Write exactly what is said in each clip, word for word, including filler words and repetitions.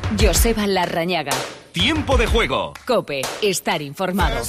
Joseba Larrañaga. Tiempo de juego. COPE. Estar informado.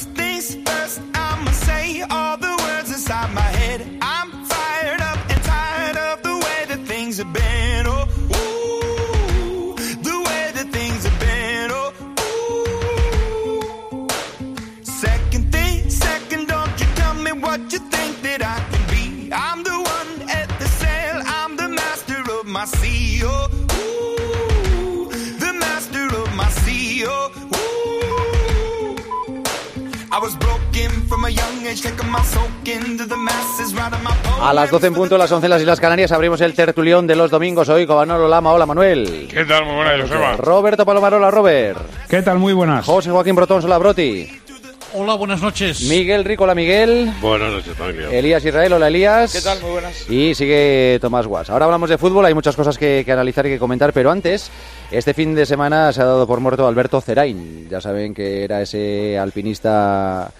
A las doce en punto, las once en las Islas Canarias, abrimos el tertulión de los domingos hoy con Manolo Lama. Hola, Manuel. ¿Qué tal? Muy buenas, Joseba. Roberto Palomarola, Robert. ¿Qué tal? Muy buenas. José Joaquín Brotón, hola, Broti. Hola, buenas noches. Miguel Rico, hola, Miguel. Buenas noches, Mario. Elías Israel, hola, Elías. ¿Qué tal? Muy buenas. Y sigue Tomás Guas. Ahora hablamos de fútbol, hay muchas cosas que, que analizar y que comentar, pero antes, este fin de semana se ha dado por muerto Alberto Zerain. Ya saben que era ese alpinista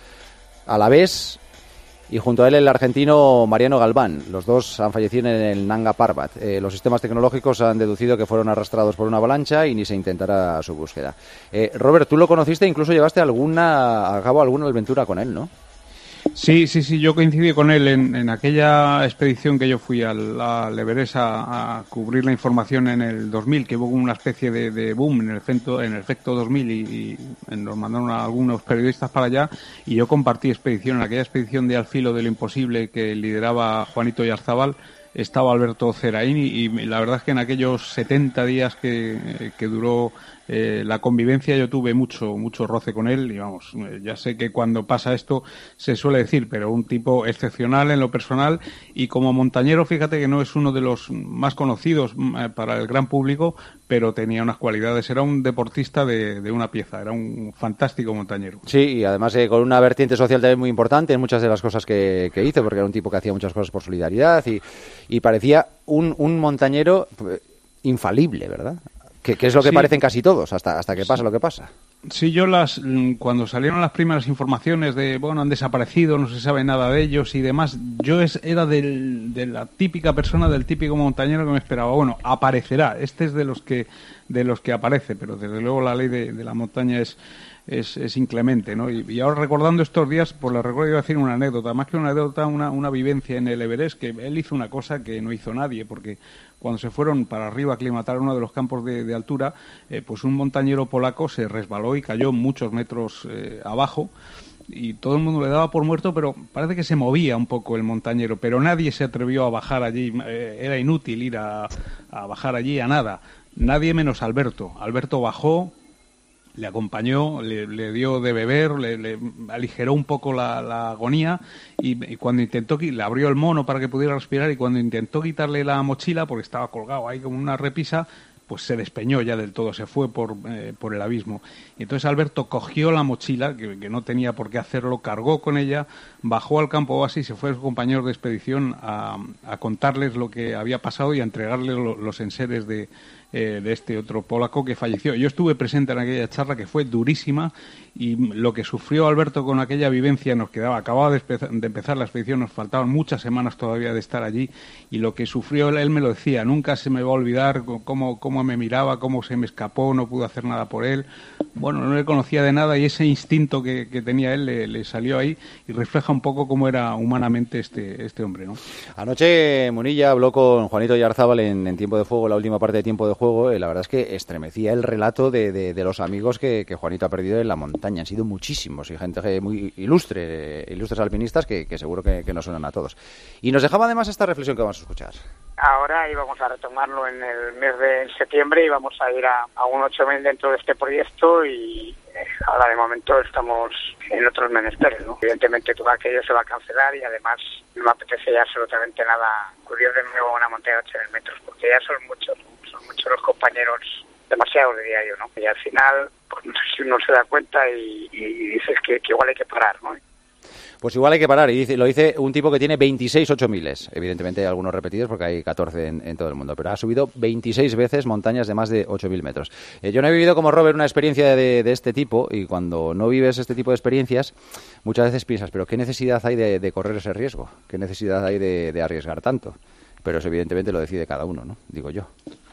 alavés. Y junto a él el argentino Mariano Galván. Los dos han fallecido en el Nanga Parbat. Eh, los sistemas tecnológicos han deducido que fueron arrastrados por una avalancha y ni se intentará su búsqueda. Eh, Robert, tú lo conociste, incluso llevaste alguna a cabo alguna aventura con él, ¿no? Sí, sí, sí, yo coincidí con él en, en aquella expedición que yo fui al, al Everest a, a cubrir la información en el dos mil, que hubo una especie de, de boom en el efecto, en el efecto dos mil y, y nos mandaron a algunos periodistas para allá y yo compartí expedición en aquella expedición de Al filo de lo imposible que lideraba Juanito Yarzábal. Estaba Alberto Zerain y, y la verdad es que en aquellos setenta días que, que duró eh, la convivencia yo tuve mucho mucho roce con él y vamos, eh, ya sé que cuando pasa esto se suele decir, pero un tipo excepcional en lo personal y como montañero, fíjate que no es uno de los más conocidos eh, para el gran público, pero tenía unas cualidades, era un deportista de, de una pieza, era un fantástico montañero. Sí, y además eh, con una vertiente social también muy importante en muchas de las cosas que, que hizo, porque era un tipo que hacía muchas cosas por solidaridad y, y parecía un, un montañero infalible, ¿verdad? Que, que es lo que sí. Parecen casi todos, hasta, hasta que pasa sí. lo que pasa. Sí, yo las cuando salieron las primeras informaciones de, bueno, han desaparecido, no se sabe nada de ellos y demás, yo es, era del, de la típica persona, del típico montañero que me esperaba, bueno, aparecerá, este es de los que de los que aparece, pero desde luego la ley de, de la montaña es Es, es inclemente, ¿no? Y, y ahora recordando estos días, pues les recuerdo, iba a decir una anécdota, más que una anécdota, una, una vivencia en el Everest, que él hizo una cosa que no hizo nadie, porque cuando se fueron para arriba a aclimatar uno de los campos de, de altura, eh, pues un montañero polaco se resbaló y cayó muchos metros eh, abajo, y todo el mundo le daba por muerto, pero parece que se movía un poco el montañero, pero nadie se atrevió a bajar allí, eh, era inútil ir a, a bajar allí a nada, nadie menos Alberto. Alberto bajó, le acompañó, le, le dio de beber, le, le aligeró un poco la, la agonía y, y cuando intentó, le abrió el mono para que pudiera respirar y cuando intentó quitarle la mochila, porque estaba colgado ahí como una repisa, pues se despeñó ya del todo, se fue por, eh, por el abismo. Y entonces Alberto cogió la mochila, que, que no tenía por qué hacerlo, cargó con ella, bajó al campo oasis y se fue a sus compañeros de expedición a, a contarles lo que había pasado y a entregarles lo, los enseres de... Eh, de este otro polaco que falleció. Yo estuve presente en aquella charla que fue durísima y lo que sufrió Alberto con aquella vivencia nos quedaba, acababa de, de empezar la expedición, nos faltaban muchas semanas todavía de estar allí y lo que sufrió él, él me lo decía, nunca se me va a olvidar cómo, cómo me miraba, cómo se me escapó, no pude hacer nada por él, bueno, no le conocía de nada y ese instinto que, que tenía él le, le salió ahí y refleja un poco cómo era humanamente este, este hombre, ¿no? Anoche Munilla habló con Juanito Yarzábal en, en Tiempo de Fuego, la última parte de Tiempo de Juego, y la verdad es que estremecía el relato de, de, de los amigos que, que Juanito ha perdido en la montaña. Han sido muchísimos y gente muy ilustre, ilustres alpinistas que, que seguro que, que nos suenan a todos. Y nos dejaba además esta reflexión que vamos a escuchar. Ahora íbamos a retomarlo en el mes de septiembre y vamos a ir a, a un ocho mil dentro de este proyecto y eh, ahora de momento estamos en otros menesteres, ¿no? Evidentemente todo aquello se va a cancelar y además no me apetece ya absolutamente nada acudir de nuevo a una montaña de ocho mil metros porque ya son muchos, son muchos los compañeros, demasiado diría yo, ¿no? Y al final, pues no sé si uno se da cuenta y, y dices que, que igual hay que parar, ¿no? Pues igual hay que parar, y dice, lo dice un tipo que tiene veintiséis ocho miles. Evidentemente hay algunos repetidos porque hay catorce en, en todo el mundo, pero ha subido veintiséis veces montañas de más de ocho mil metros. Eh, yo no he vivido como Robert una experiencia de, de este tipo, y cuando no vives este tipo de experiencias, muchas veces piensas, pero ¿qué necesidad hay de, de correr ese riesgo? ¿Qué necesidad hay de, de arriesgar tanto? Pero eso evidentemente lo decide cada uno, ¿no? Digo yo.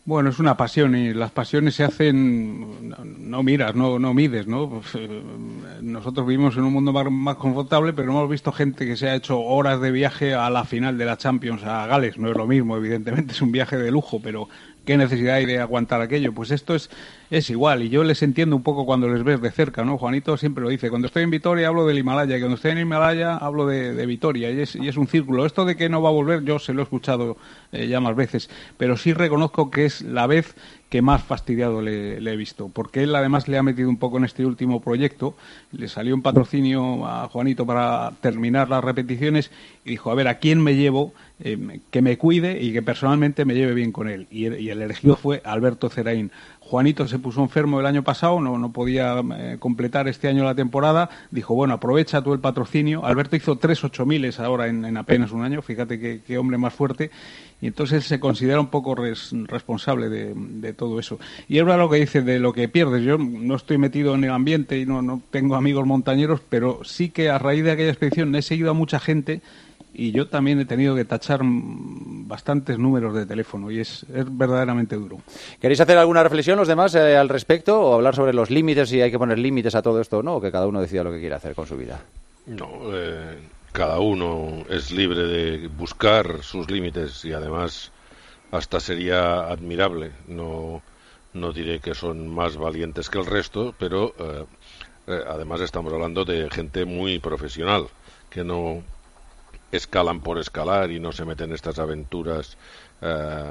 Bueno, es una pasión y las pasiones se hacen, no, no miras, no, no mides, ¿no? Pues, eh, nosotros vivimos en un mundo más, más confortable, pero hemos visto gente que se ha hecho horas de viaje a la final de la Champions a Gales. No es lo mismo, evidentemente, es un viaje de lujo, pero ¿qué necesidad hay de aguantar aquello? Pues esto es, es igual, y yo les entiendo un poco cuando les ves de cerca, ¿no? Juanito siempre lo dice, cuando estoy en Vitoria hablo del Himalaya, y cuando estoy en Himalaya hablo de, de Vitoria, y es, y es un círculo. Esto de que no va a volver, yo se lo he escuchado eh, ya más veces, pero sí reconozco que es la vez que más fastidiado le, le he visto, porque él además le ha metido un poco en este último proyecto, le salió un patrocinio a Juanito para terminar las repeticiones y dijo, a ver, ¿a quién me llevo eh, que me cuide y que personalmente me lleve bien con él? Y, y el elegido fue Alberto Zerain. Juanito se puso enfermo el año pasado, no, no podía eh, completar este año la temporada, dijo, bueno, aprovecha tú el patrocinio. Alberto hizo tres ocho miles ahora en, en apenas un año, fíjate qué, qué hombre más fuerte, y entonces él se considera un poco res, responsable de, de todo eso. Y es verdad lo que dice de lo que pierdes. Yo no estoy metido en el ambiente y no, no tengo amigos montañeros, pero sí que a raíz de aquella expedición he seguido a mucha gente. Y yo también he tenido que tachar bastantes números de teléfono y es, es verdaderamente duro. ¿Queréis hacer alguna reflexión los demás eh, al respecto o hablar sobre los límites, si hay que poner límites a todo esto o no, o que cada uno decida lo que quiere hacer con su vida? No, eh, cada uno es libre de buscar sus límites y además hasta sería admirable. No, no diré que son más valientes que el resto, pero eh, eh, además estamos hablando de gente muy profesional que no escalan por escalar y no se meten en estas aventuras eh,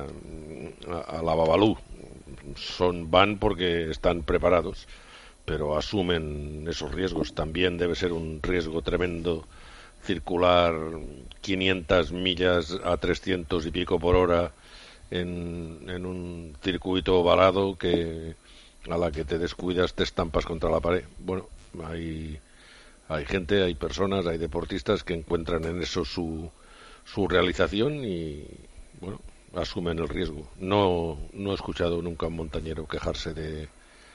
a, a la babalú. Son, van porque están preparados, pero asumen esos riesgos. También debe ser un riesgo tremendo circular quinientas millas a trescientos y pico por hora en, en un circuito ovalado que a la que te descuidas te estampas contra la pared. Bueno, hay... Hay gente, hay personas, hay deportistas que encuentran en eso su, su realización y, bueno, asumen el riesgo. No, no he escuchado nunca a un montañero quejarse de,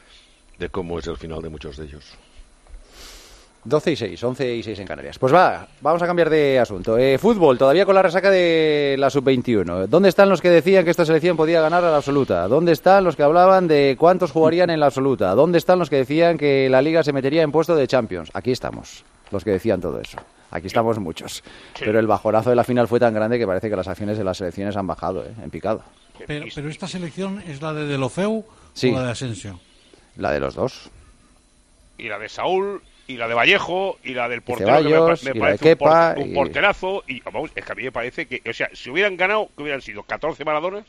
de cómo es el final de muchos de ellos. doce y seis, once y seis en Canarias. Pues va, vamos a cambiar de asunto. Eh, fútbol, todavía con la resaca de la sub veintiuno. ¿Dónde están los que decían que esta selección podía ganar a la absoluta? ¿Dónde están los que hablaban de cuántos jugarían en la absoluta? ¿Dónde están los que decían que la Liga se metería en puesto de Champions? Aquí estamos, los que decían todo eso. Aquí estamos muchos. Sí. Pero el bajonazo de la final fue tan grande que parece que las acciones de las selecciones han bajado, ¿eh? En picado. Pero, pero esta selección es la de Deulofeu sí. o la de Asensio. La de los dos. Y la de Saúl... y la de Vallejo, y la del portero, Ceballos, que me, me y parece la de Kepa, un, por, un porterazo, y vamos, es que a mí me parece que, o sea, si hubieran ganado, que hubieran sido catorce Maradonas,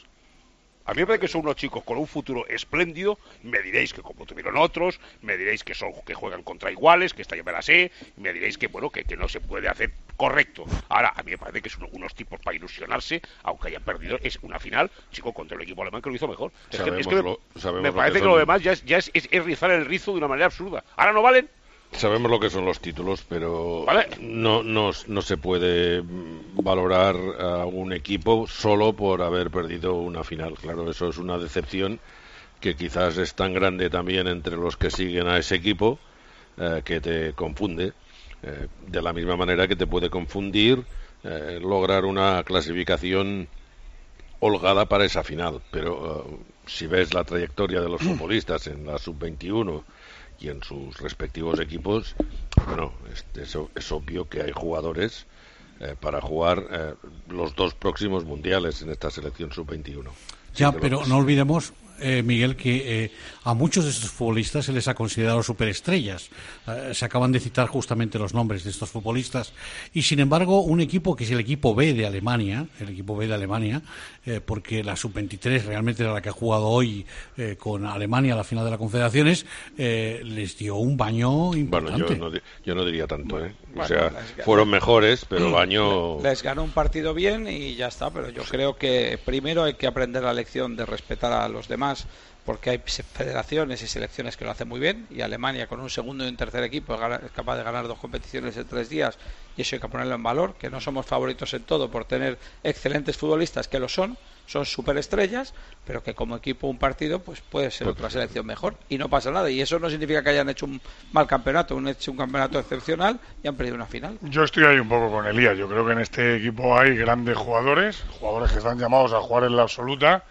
a mí me parece que son unos chicos con un futuro espléndido, me diréis que como tuvieron otros, me diréis que son que juegan contra iguales, que esta ya me la sé, me diréis que, bueno, que, que no se puede hacer correcto. Ahora, a mí me parece que son unos tipos para ilusionarse, aunque hayan perdido, es una final, chico, contra el equipo alemán que lo hizo mejor. Es que, es que lo, me, me parece que, que lo demás ya es, ya es, es, es rizar el rizo de una manera absurda. Ahora no valen. Sabemos lo que son los títulos, pero ¿vale? no, no, no se puede valorar a un equipo solo por haber perdido una final. Claro, eso es una decepción que quizás es tan grande también entre los que siguen a ese equipo eh, que te confunde. Eh, de la misma manera que te puede confundir eh, lograr una clasificación holgada para esa final. Pero uh, si ves la trayectoria de los futbolistas en la sub veintiuno y en sus respectivos equipos, bueno, es, es, es obvio que hay jugadores eh, para jugar eh, los dos próximos mundiales en esta selección sub veintiuno. Ya, pero no olvidemos, eh, Miguel, que eh, a muchos de estos futbolistas se les ha considerado superestrellas. Eh, se acaban de citar justamente los nombres de estos futbolistas. Y, sin embargo, un equipo que es el equipo B de Alemania, el equipo B de Alemania, eh, porque la sub veintitrés realmente era la que ha jugado hoy eh, con Alemania a la final de las Confederaciones, eh, les dio un baño importante. Bueno, yo no, yo no diría tanto, ¿eh? Bueno, o sea, les, fueron mejores, pero baño... Les ganó un partido bien y ya está, pero yo creo que primero hay que aprender la lección de respetar a los demás, porque hay federaciones y selecciones que lo hacen muy bien, y Alemania con un segundo y un tercer equipo es capaz de ganar dos competiciones en tres días, y eso hay que ponerlo en valor, que no somos favoritos en todo por tener excelentes futbolistas, que lo son, son superestrellas, pero que como equipo un partido pues puede ser otra selección mejor, y no pasa nada, y eso no significa que hayan hecho un mal campeonato, han hecho un campeonato excepcional y han perdido una final. Yo estoy ahí un poco con Elías, yo creo que en este equipo hay grandes jugadores, jugadores que están llamados a jugar en la absoluta,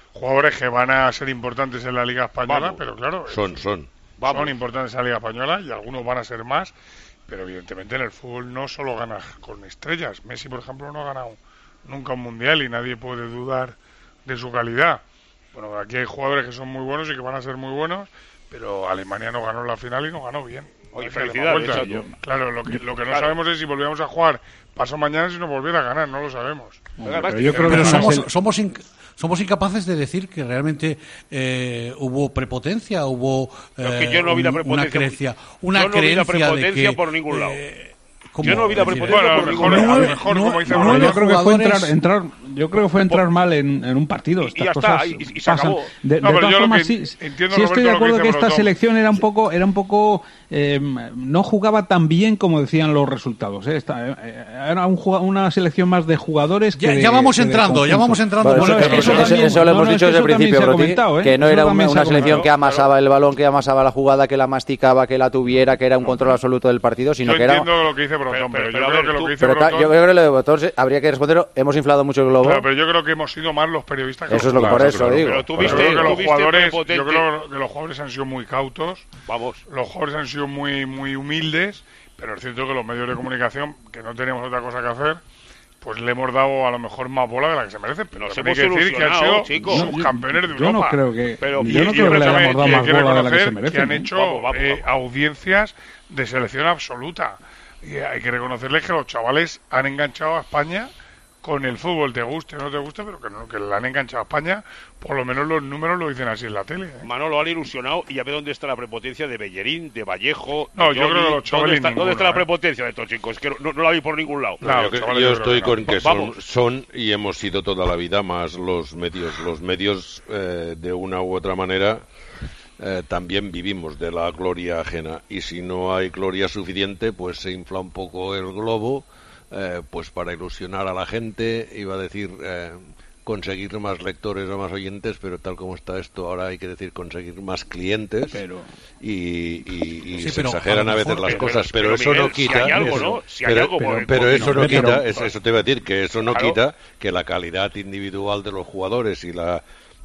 jugadores que van a ser importantes en la Liga Española, Vamos. pero claro, Son, son. Vamos. son importantes en la Liga Española y algunos van a ser más, pero evidentemente en el fútbol no solo ganas con estrellas. Messi, por ejemplo, no ha ganado nunca un mundial y nadie puede dudar de su calidad. Bueno, aquí hay jugadores que son muy buenos y que van a ser muy buenos, pero Alemania no ganó la final y no ganó bien. Oye, Hay que darle felicidades, más vueltas. Chacho. Claro, lo que, lo que no Claro. sabemos es si volvíamos a jugar paso mañana si nos volviera a ganar, no lo sabemos. Pero yo creo que Pero es una somos, sel- somos, inc- somos incapaces de decir que realmente eh, hubo prepotencia, hubo Pero es eh, que yo no vi la un- prepotencia. una creencia, una Yo no vi la creencia de prepotencia que, por ningún lado. eh, ¿cómo? Yo no vi la Es decir, prepotencia Bueno, a lo por mejor, ningún a lado. lo mejor nueve- como dice nueve Bruno, yo creo que fue jugadores- entrar, entrar, yo creo que fue entrar mal en, en un partido. Y- y Estas ya está, cosas y- y se pasan. acabó. De, No, de pero todas yo lo formas, que sí, entiendo, sí estoy Roberto, de lo que acuerdo dice que esta Brotón. selección era un poco, era un poco, eh, no jugaba tan bien como decían los resultados. ¿eh? Esta- eh, era un, juga- una selección más de jugadores. Que Ya- de- ya vamos que de entrando, ya conjunto. vamos entrando. Bueno, Bueno, eso, eso eso- también- eso lo hemos no, no, dicho es que desde el eso también principio, se ha Broti, comentado, ¿eh? que no Eso era un- también se una ha selección comentado. que amasaba el balón, que amasaba la jugada, que la masticaba, que la tuviera, que era un control absoluto del partido, sino Yo que era... entiendo lo que dice Brotón, Pero- pero, pero- yo pero a creo ver, que lo tú- que dice Pero ta- Brotón... yo creo que lo de Botón se- habría que responder, hemos inflado mucho el globo. Claro, pero yo creo que hemos sido más los periodistas que Eso los es lo que por jugadores. eso digo. Pero tú Yo viste, creo que tú los viste jugadores, yo prepotente. creo que los jugadores han sido muy cautos, Vamos. los jugadores han sido muy muy humildes, pero es cierto que los medios de comunicación, que no tenemos otra cosa que hacer, pues le hemos dado a lo mejor más bola de la que se merecen. Pero Nos también hemos hay que decir que han sido ilusionado, chicos. subcampeones de Yo Europa. no creo que, Pero- yo y- no y creo que le escúchame, hayamos dado y hay más que bola de la que reconocer se merecen. que han ¿eh? hecho Vamos, vamos, eh, vamos. audiencias de selección absoluta. Y hay que reconocerles que los chavales han enganchado a España con el fútbol, te guste o no te guste, pero que, no, que le han enganchado a España, por lo menos los números lo dicen así en la tele. ¿eh? Manolo han ilusionado y ya ve dónde está la prepotencia de Bellerín, de Vallejo. No, de yo Johnny. creo que los chavales ¿Dónde está, ninguno, ¿dónde está la ¿eh? prepotencia de estos chicos? Es que no, no la vi por ningún lado. Claro, yo, que- chavales, yo yo creo estoy que con no. que son, Vamos. son y hemos sido toda la vida más los medios. Los medios, eh, de una u otra manera, eh, también vivimos de la gloria ajena. Y si no hay gloria suficiente, pues se infla un poco el globo, eh, pues para ilusionar a la gente, iba a decir... Eh, conseguir más lectores o más oyentes, pero tal como está esto ahora hay que decir conseguir más clientes Pero- y, y- y Sí, se pero exageran a a, lo veces mejor- las pero- cosas, pero, pero, eso Miguel, no si quita hay algo, eso, ¿no? Si hay pero, algo, pero- pues, pero pues, eso no pero- quita, es- eso te iba a decir que eso no Claro. quita que la calidad individual de los jugadores y la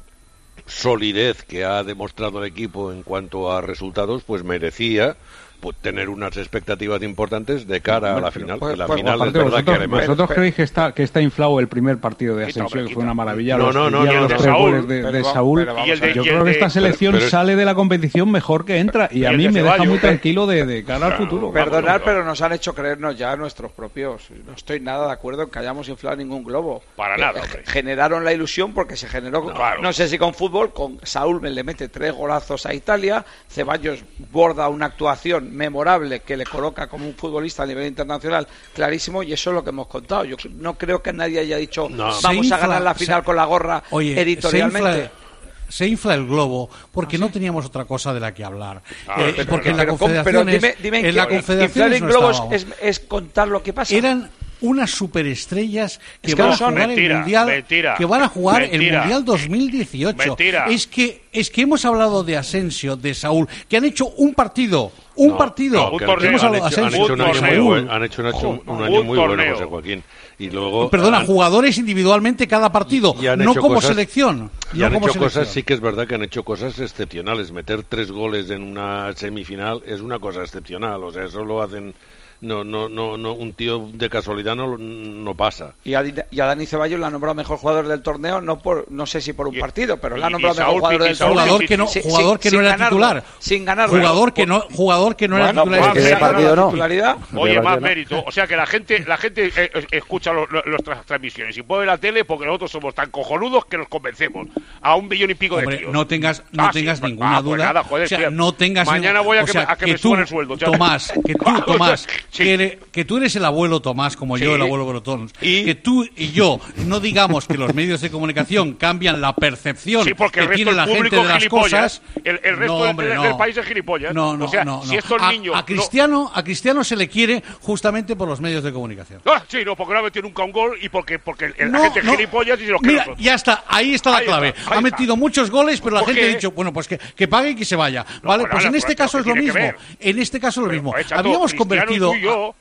solidez que ha demostrado el equipo en cuanto a resultados, pues merecía pues, tener unas expectativas importantes de cara a la final. pues- que la pues, final es Aparte, verdad que vosotros, Alemania... vosotros creéis que está, que está inflado el primer partido de Quita, Asensio, hombre, que fue una quita. maravilla. No, los, no, no, el día no, de los no, tres Saúl, goles de, pero de va- Saúl. pero vamos Y el de- a ver. Yo y el creo que de- esta selección pero es- sale de la competición mejor que entra y a el mí de me deja Ceballos, muy ¿eh? tranquilo de, de cara al futuro. Perdonar, pero nos han hecho creernos ya nuestros propios. No estoy nada de acuerdo en que hayamos inflado ningún globo. Para Eh, nada, eh, hombre. Generaron la ilusión porque se generó, Claro. no sé si con fútbol, con Saúl me le mete tres golazos a Italia, Ceballos borda una actuación memorable que le coloca como un futbolista a nivel internacional clarísimo y eso es lo que hemos contado. Yo no creo que nadie haya dicho No. Se vamos a infla- ganar la final se- con la gorra Oye, editorialmente. Se infla, se infla el globo porque no teníamos otra cosa de la que hablar. Ah, Eh, pero- porque en la Pero, ¿cómo? Confederación pero dime, dime en la que Confederación inflar en no globos estábamos. es, es contar lo que pasa. Eran unas superestrellas que, Es que van no a son. jugar Mentira, el mundial mentira, que van a jugar el mentira. mundial dos mil dieciocho. Mentira. Es que es que hemos hablado de Asensio, de Saúl, que han hecho un partido, un No, partido. no, un que Que han torneo. hemos hecho- hablado de han hecho- han Asensio, hecho un un año muy torneo. bueno, han hecho un, hecho un Un año muy bueno, torneo. José Joaquín. Y luego Perdona, han- jugadores individualmente cada partido, y han no hecho como cosas- selección. Y no han como hecho selección. cosas, sí que es verdad que han hecho cosas excepcionales. Meter tres goles en una semifinal es una cosa excepcional. O sea, eso lo hacen. No, no, no, no, un tío de casualidad no, no pasa. Y a, y a Dani Ceballos le ha nombrado mejor jugador del torneo, no por no sé si por un Y- partido, pero y- le ha y nombrado Saúl mejor jugador Pi- y del Saúl torneo. Jugador que no, Sin- jugador que sin no era ganarlo, titular. Sin ganarlo. Jugador que Bueno, no, jugador que no era bueno, titular. pues Es que se ese ha ganado partido la no. titularidad. Oye, De más Barcelona. mérito. O sea, que la gente la gente eh, eh, escucha lo- lo- nuestras transmisiones y pone la tele porque nosotros somos tan cojonudos que nos convencemos a un billón y pico Hombre, de tíos. no tengas, no Ah, sí, tengas pues, ninguna ah, pues duda. nada, joder, o sea, tío. no tengas. Mañana voy a o que, sea, me, a que me tú, suban el sueldo. chaval. Tomás, que tú, Vamos, Tomás, sí. que, eres- que tú eres el abuelo Tomás, como Sí. yo, el abuelo Brotón. ¿Y? Que tú y yo no digamos que los medios de comunicación cambian la percepción Sí, porque que el resto tiene del la gente público de las gilipollas, cosas. el, el resto No, del- hombre, del, no. del país es gilipollas. No, no, o sea, no, no. si estos a, niños... a no- Cristiano, a Cristiano se le quiere justamente por los medios de comunicación. Ah, sí, no, porque no ha metido nunca un gol y porque, porque el- No, la gente es no. gilipollas y se los que Mira, nosotros. ya está, ahí está la Ahí clave. está, ahí ha metido está. muchos goles, pero la ¿Por gente qué? ha dicho, bueno, pues que, que pague y que se vaya. vale, pues pues nada, en este pues, caso es ¿qué lo tiene que mismo. ver? En este caso es lo Pero, mismo. joder, chato, Habíamos Cristiano y convertido. tú y yo,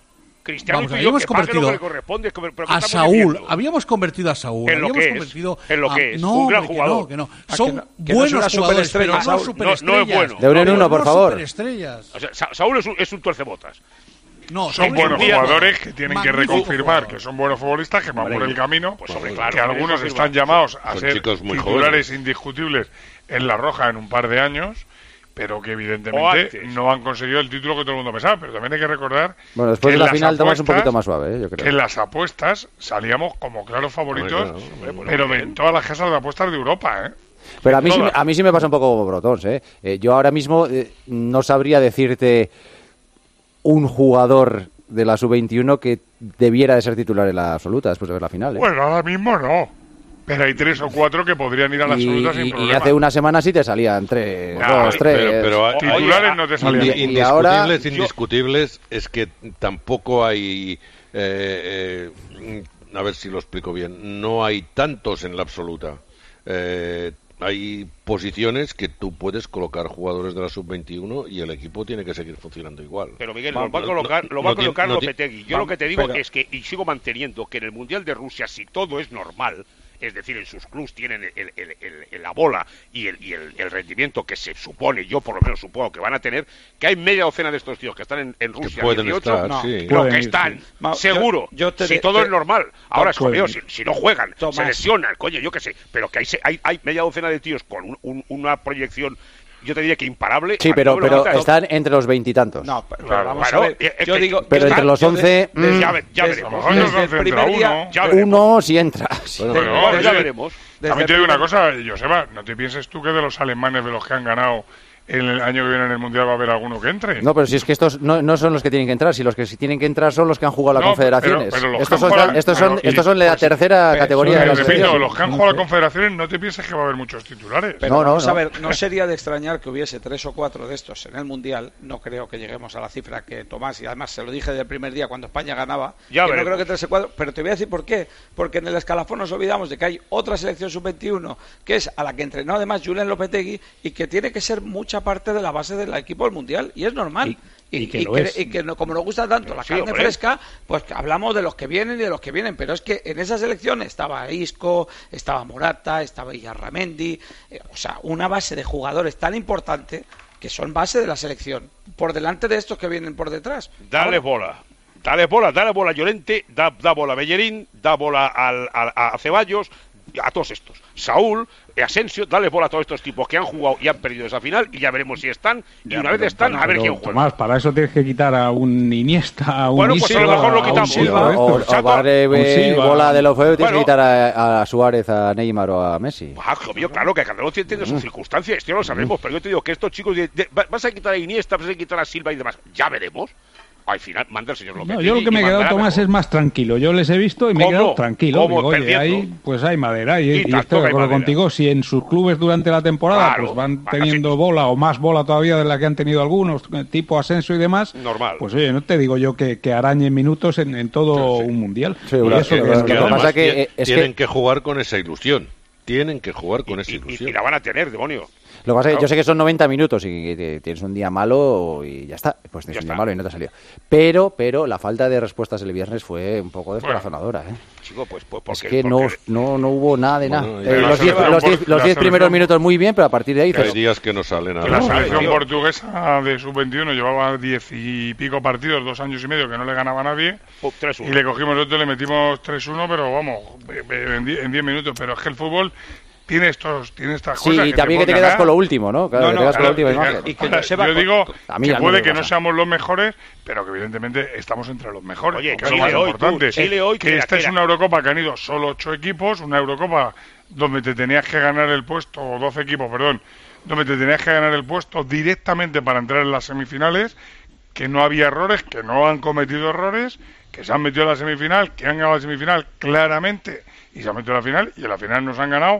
Cristiano Vamos, y yo, habíamos que pague lo convertido que le corresponde, pero que a estamos Saúl, diciendo. habíamos convertido a Saúl, En lo habíamos que es, convertido en lo a- que es, no, un gran hombre, jugador. que no, que no. Ah, Son que no- que no es buenos una jugadores, superestrella, pero no Saúl. No, superestrellas. no es bueno. De uno en uno, por No favor. superestrellas. O sea, Sa- Saúl es un, es un tuercebotas. No, Son Saúl es buenos un tío- jugadores que tienen que magnífico reconfirmar jugador. que son buenos futbolistas, que van por el camino, Pues, hombre, claro, que algunos eso están afirma. llamados a Son ser chicos muy titulares jóvenes. indiscutibles en la Roja en un par de años, pero que O evidentemente antes. no han conseguido el título que todo el mundo pensaba. Pero también hay que recordar Bueno, después que de la en las final tomas un apuestas- poquito más suave, ¿eh? Yo que en creo. las apuestas salíamos como claros favoritos, Hombre, claro, hombre, pues pero bien. en todas las casas de apuestas de Europa, ¿eh? Pero a mí, sí, me- todas. a mí sí me pasa un poco como Brotons, ¿eh? Eh, Yo ahora mismo eh, no sabría decirte un jugador de la sub veintiuno que debiera de ser titular en la absoluta después de ver la final, ¿eh? Bueno, ahora mismo no. Pero hay tres o cuatro que podrían ir a la y, absoluta sin y- y problema. hace una semana sí te salían tres, Nah, dos, tres. Pero, pero hay- Titulares Oye, no te y- salían. y indiscutibles, ahora- indiscutibles, es que tampoco hay, eh, eh, a ver si lo explico bien, no hay tantos en la absoluta. Eh, hay posiciones que tú puedes colocar jugadores de la sub veintiuno y el equipo tiene que seguir funcionando igual. Pero Miguel, Vamos, lo va a no- colocar, no- lo va a no tiene- colocar no tiene- Lopetegui. Yo Vamos, lo que te digo pero- es que, y sigo manteniendo, que en el Mundial de Rusia, si todo es normal, es decir, en sus clubs tienen el, el- el- el- la bola y, el, y el, el rendimiento que se supone, yo por lo menos supongo que van a tener, que hay media docena de estos tíos que están en, en Que Rusia, pueden dieciocho, estar, no, sí. pero Pueden que ir, están, sí. Ma- seguro, yo- yo te si de- todo te- es normal. Ahora, es pueden jodido, ir. si, si no juegan, se Tomás. lesionan, coño, yo qué sé, pero que hay, se- hay, hay media docena de tíos con un- un- una proyección, yo te diría que imparable. Sí, a pero, mí no me lo pero quitas. están entre los veintitantos. No, pero Claro, vamos claro, a ver. es Yo que- digo, Pero yo entre de- los yo de- once, desde- mm, Ya, ve- ya desde- A lo veremos. mejor nos desde el concentra primer día, uno. Ya veremos. Uno si entra. Sí. Bueno, Pero, Bueno, oye, ya veremos. desde También te el digo una primer- cosa, Joseba, no te pienses tú que de los alemanes, de los que han ganado en el año que viene en el Mundial, va a haber alguno que entre. No, pero si es que estos no, no son los que tienen que entrar, si los que sí tienen que entrar son los que han jugado la No, Confederaciones. pero- pero los estos, que han son, jugado- estos, son, pero- estos son la pues- tercera pero- categoría de Pero, la repito, selección. los que han jugado a la Confederaciones no te pienses que va a haber muchos titulares. Pero No, no, vamos no. a ver, no sería de extrañar que hubiese tres o cuatro de estos en el Mundial. No creo que lleguemos a la cifra que Tomás, y además se lo dije desde el primer día cuando España ganaba, Ya que no veremos. creo que tres o cuatro, pero te voy a decir por qué. Porque en el escalafón nos olvidamos de que hay otra selección sub veintiuno, que es a la que entrenó además Julen Lopetegui, y que tiene que ser mucha parte de la base del equipo del Mundial, y es normal. Y- y que y lo que, es. y que no- como nos gusta tanto la Sí, carne hombre. fresca, pues que hablamos de los que vienen y de los que vienen, pero es que en esa selección estaba Isco, estaba Morata, estaba Illarramendi, eh, o sea, una base de jugadores tan importante que son base de la selección, por delante de estos que vienen por detrás. Dale Ahora, bola. Dale bola, dale bola a Llorente, da, da bola a Bellerín, da bola al, al- a Ceballos, a todos estos. Saúl, Asensio, dale bola a todos estos tipos que han jugado y han perdido esa final y ya veremos si están. Y Ya, una vez pero- están, a ver pero, quién juega. Tomás, para eso tienes que quitar a un Iniesta, a un Bueno, pues a lo Silva, mejor lo a un quitamos. Silva de O, estos. o Chato, vale, un eh, Silva. bola de los feos, tienes Bueno. que quitar a, a Suárez, a Neymar o a Messi. Ah, hijo mío, claro que cada uno tiene sus circunstancias, esto ya lo sabemos, pero yo te digo que estos chicos, de- de- vas a quitar a Iniesta, vas a quitar a Silva y demás, ya veremos. Al final manda el señor López. No, yo lo que me he quedado, Tomás, es más tranquilo. Yo les he visto y me he ¿Cómo? quedado tranquilo. ¿Cómo? Digo, oye, Perdiendo. ahí pues hay madera. Y, Y y tanto estoy de que hay acuerdo madera. contigo. Si en sus clubes durante la temporada Claro, pues van van teniendo así. bola o más bola todavía de la que han tenido algunos, eh, tipo Asensio y demás, Normal. pues oye, no te digo yo que, que arañen minutos en, en todo Sí, sí. un mundial. Sí, Y bueno, eso es que- que- es lo que que además- pasa que, tie- eh, es tienen que- que jugar con esa ilusión. Tienen que jugar con esa Y, y- ilusión. y la van a tener, demonio. Lo que pasa es que Claro. yo sé que son noventa minutos y que tienes un día malo y ya está. Pues tienes Ya un día está. malo y no te ha salido. Pero, pero la falta de respuestas el viernes fue un poco descorazonadora, ¿eh? Chico, pues, pues porque, Es que no, porque- no, no hubo nada de nada. Bueno, Eh, pero la los diez selección los por- diez- los la diez primeros selección- minutos muy bien, pero a partir de ahí Que hay dices, días que no salen Que la nada. selección tío. portuguesa de sub veintiuno llevaba diez y pico partidos, dos años y medio que no le ganaba a nadie. Pum, tres uno. Y le cogimos otro, le metimos tres uno, pero vamos, en die- en diez minutos. Pero es que el fútbol tiene estos tiene estas sí, cosas. y también que te pueden quedas ganar. con lo últtimo, ¿no? Claro, No, que no, te quedas con la Claro, última y- imagen. y que ahora, Joseba- yo digo A mí que ya no puede me que no pasa. seamos los mejores, pero que evidentemente estamos entre los mejores. Oye, que es lo Chile más hoy, importante. tú, Chile hoy, que que era- esta que es era- una Eurocopa que han ido solo ocho equipos, una Eurocopa donde te tenías que ganar el puesto, o doce equipos, perdón, donde te tenías que ganar el puesto directamente para entrar en las semifinales, que no había errores, que no han cometido errores, que se han metido a la semifinal, que han ganado la semifinal claramente y se han metido a la final, y en la final nos han ganado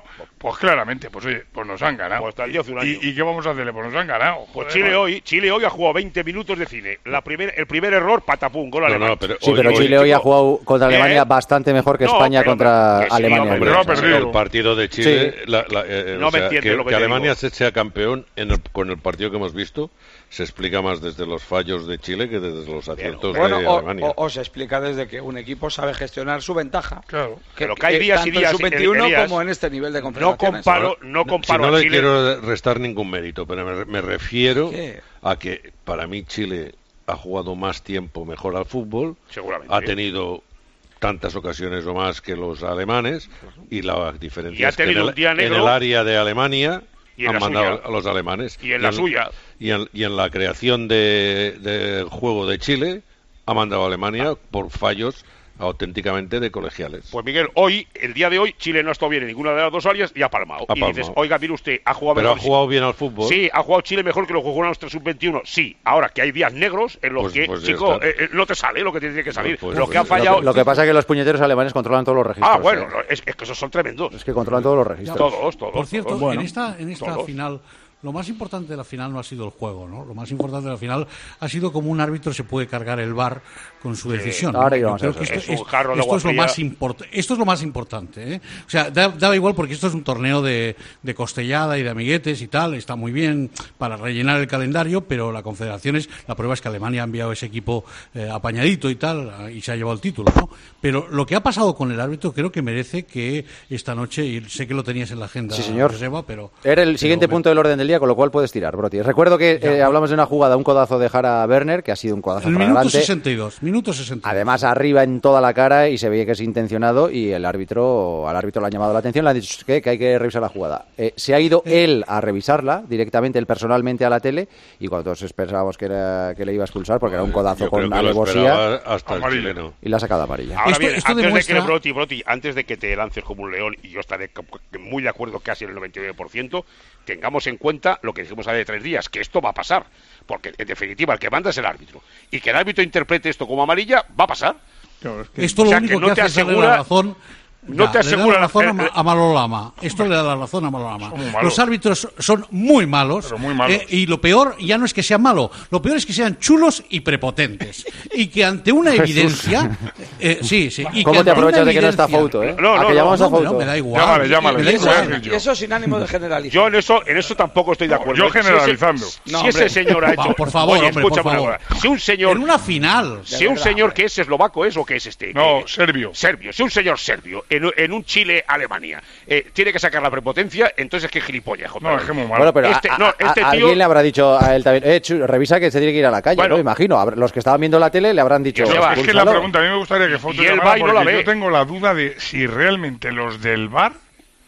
Pues claramente, pues oye, pues nos han ganado. Pues hasta el día hace un año. ¿Y, ¿Y qué vamos a hacerle? Pues nos han ganado. Pues Joder, Chile ¿no? hoy, Chile hoy ha jugado veinte minutos de cine. La primer, el primer error, patapum, gol No, alemán. no, pero Sí, hoy- pero hoy- Chile hoy ha chico, jugado contra ¿qué? Alemania bastante mejor que No, España pero contra que sí, Alemania. hombre, Pero ha O sea, perdido. el partido de Chile, Sí. la- la- eh, No o me sea, entiendes que, lo que que te Alemania digo. se sea campeón en el- con el partido que hemos visto, se explica más desde los fallos de Chile que desde los aciertos Bueno, de o, Alemania. o- o se explica desde que un equipo sabe gestionar su ventaja. Claro. Pero que hay días y tanto días, en sub veintiuno Elías, como en este nivel de No confederaciones. comparo, no Si comparo no a le Chile. quiero restar ningún mérito, pero me, me refiero ¿Qué? a que para mí Chile ha jugado más tiempo mejor al fútbol, Seguramente. ha tenido tantas ocasiones o más que los alemanes y la diferencia Y ha es que en tenido el, un día en negro. el área de Alemania Y en han la mandado suya. a los alemanes Y en la suya. y en, y en la creación de, de juego de Chile ha mandado a Alemania por fallos auténticamente de colegiales. Pues Miguel, hoy, el día de hoy, Chile no ha estado bien en ninguna de las dos áreas y ha palmado. Ha y palmado. dices, oiga, mire usted, ha jugado Pero ha mejor. jugado bien al fútbol. Sí, ha jugado Chile mejor que lo que jugó nuestra sub veintiuno. Sí, ahora que hay días negros en los Pues- que, pues ya chico, está. eh, eh, no te sale lo que te tiene que salir. Pues- lo pues- que ha lo fallado. Lo que, lo que pasa es que los puñeteros alemanes controlan todos los registros. Ah, bueno, ¿eh? no, es, es que esos son tremendos. Es que controlan todos los registros. Todos, todos. Por cierto, todos. en Bueno, esta, en esta todos. final, lo más importante de la final no ha sido el juego, ¿no? Lo más importante de la final ha sido cómo un árbitro se puede cargar el V A R con su decisión. ¿no? Ahora Yo íbamos a creo que eso. esto, Es un es- jarro de esto agua es lo fría. más import- esto es lo más importante, ¿eh? O sea, da, daba igual porque esto es un torneo de, de costellada y de amiguetes y tal, está muy bien para rellenar el calendario, pero la Confederación es, la prueba es que Alemania ha enviado ese equipo eh, apañadito y tal, y se ha llevado el título, ¿no? Pero lo que ha pasado con el árbitro creo que merece que esta noche, y sé que lo tenías en la agenda, Sí, señor. Joseba, pero... Era el siguiente pero- punto del orden del día, con lo cual puedes tirar, Broti. Recuerdo que eh, hablamos de una jugada, un codazo de Jara Werner, que ha sido un codazo El minuto flagrante. sesenta y dos, minuto sesenta y dos. Además, arriba en toda la cara y se veía que es intencionado y el árbitro, al árbitro le han llamado la atención, le han dicho que, que hay que revisar la jugada. Eh, se ha ido él a revisarla, directamente, él personalmente a la tele, y cuando todos pensábamos que, era, que le iba a expulsar porque era un codazo Yo creo con que lo alevosía esperaba hasta el Amarillo. chileno. y la ha sacado amarilla. Ahora Esto- bien, esto antes demuestra- de que Broti, Broti, antes de que te lances como un león, y yo estaré c- c- muy de acuerdo casi en el noventa y nueve por ciento, tengamos en cuenta lo que dijimos hace tres días, que esto va a pasar. Porque, en definitiva, el que manda es el árbitro. Y que el árbitro interprete esto como amarilla, va a pasar. Claro, es que- Esto O lo sea, único que no que, te hace es darle asegura- la razón. no ya, te le da asegura la razón la- a, Ma- a Malolama. Esto le da la razón a Malolama. Son muy malos. Los árbitros son muy malos. Pero muy malos. eh, y lo peor ya no es que sean malos, lo peor es que sean chulos y prepotentes. Y que ante una evidencia. eh, sí, sí. Y ¿Cómo que te ante aprovechas una de que no está evidencia- Fouto, eh? No, no, ¿A que no, llamamos No, a hombre, Fouto? no, me da igual. Llámale, llámale, Me da eso voy a igual. decir Y eso sin ánimo de generalizar. Yo en eso, en eso tampoco estoy de acuerdo. yo Si ese- generalizando. Si No, ese hombre. señor ha Va, hecho. por favor, Oye, hombre, por escúchame una favor. cosa. Si un señor. En una final. Si un verdad, señor hombre. que es eslovaco es o que es este. No, que- serbio. Serbio. Si un señor serbio en, en un Chile-Alemania eh, tiene que sacar la prepotencia, entonces es que gilipollas. joder. No, es que muy malo. Bueno, pero Este- a- a- no, a- este a- tío- alguien le habrá dicho a él también, eh, Chu, revisa que se tiene que ir a la calle, Bueno. ¿no? Imagino. Habrá- Los que estaban viendo la tele le habrán dicho, Yo sé, Es que la "Expúlsalo". pregunta, a mí me gustaría que Fouto Y él llamara va y no la porque ve. yo tengo la duda de si realmente los del V A R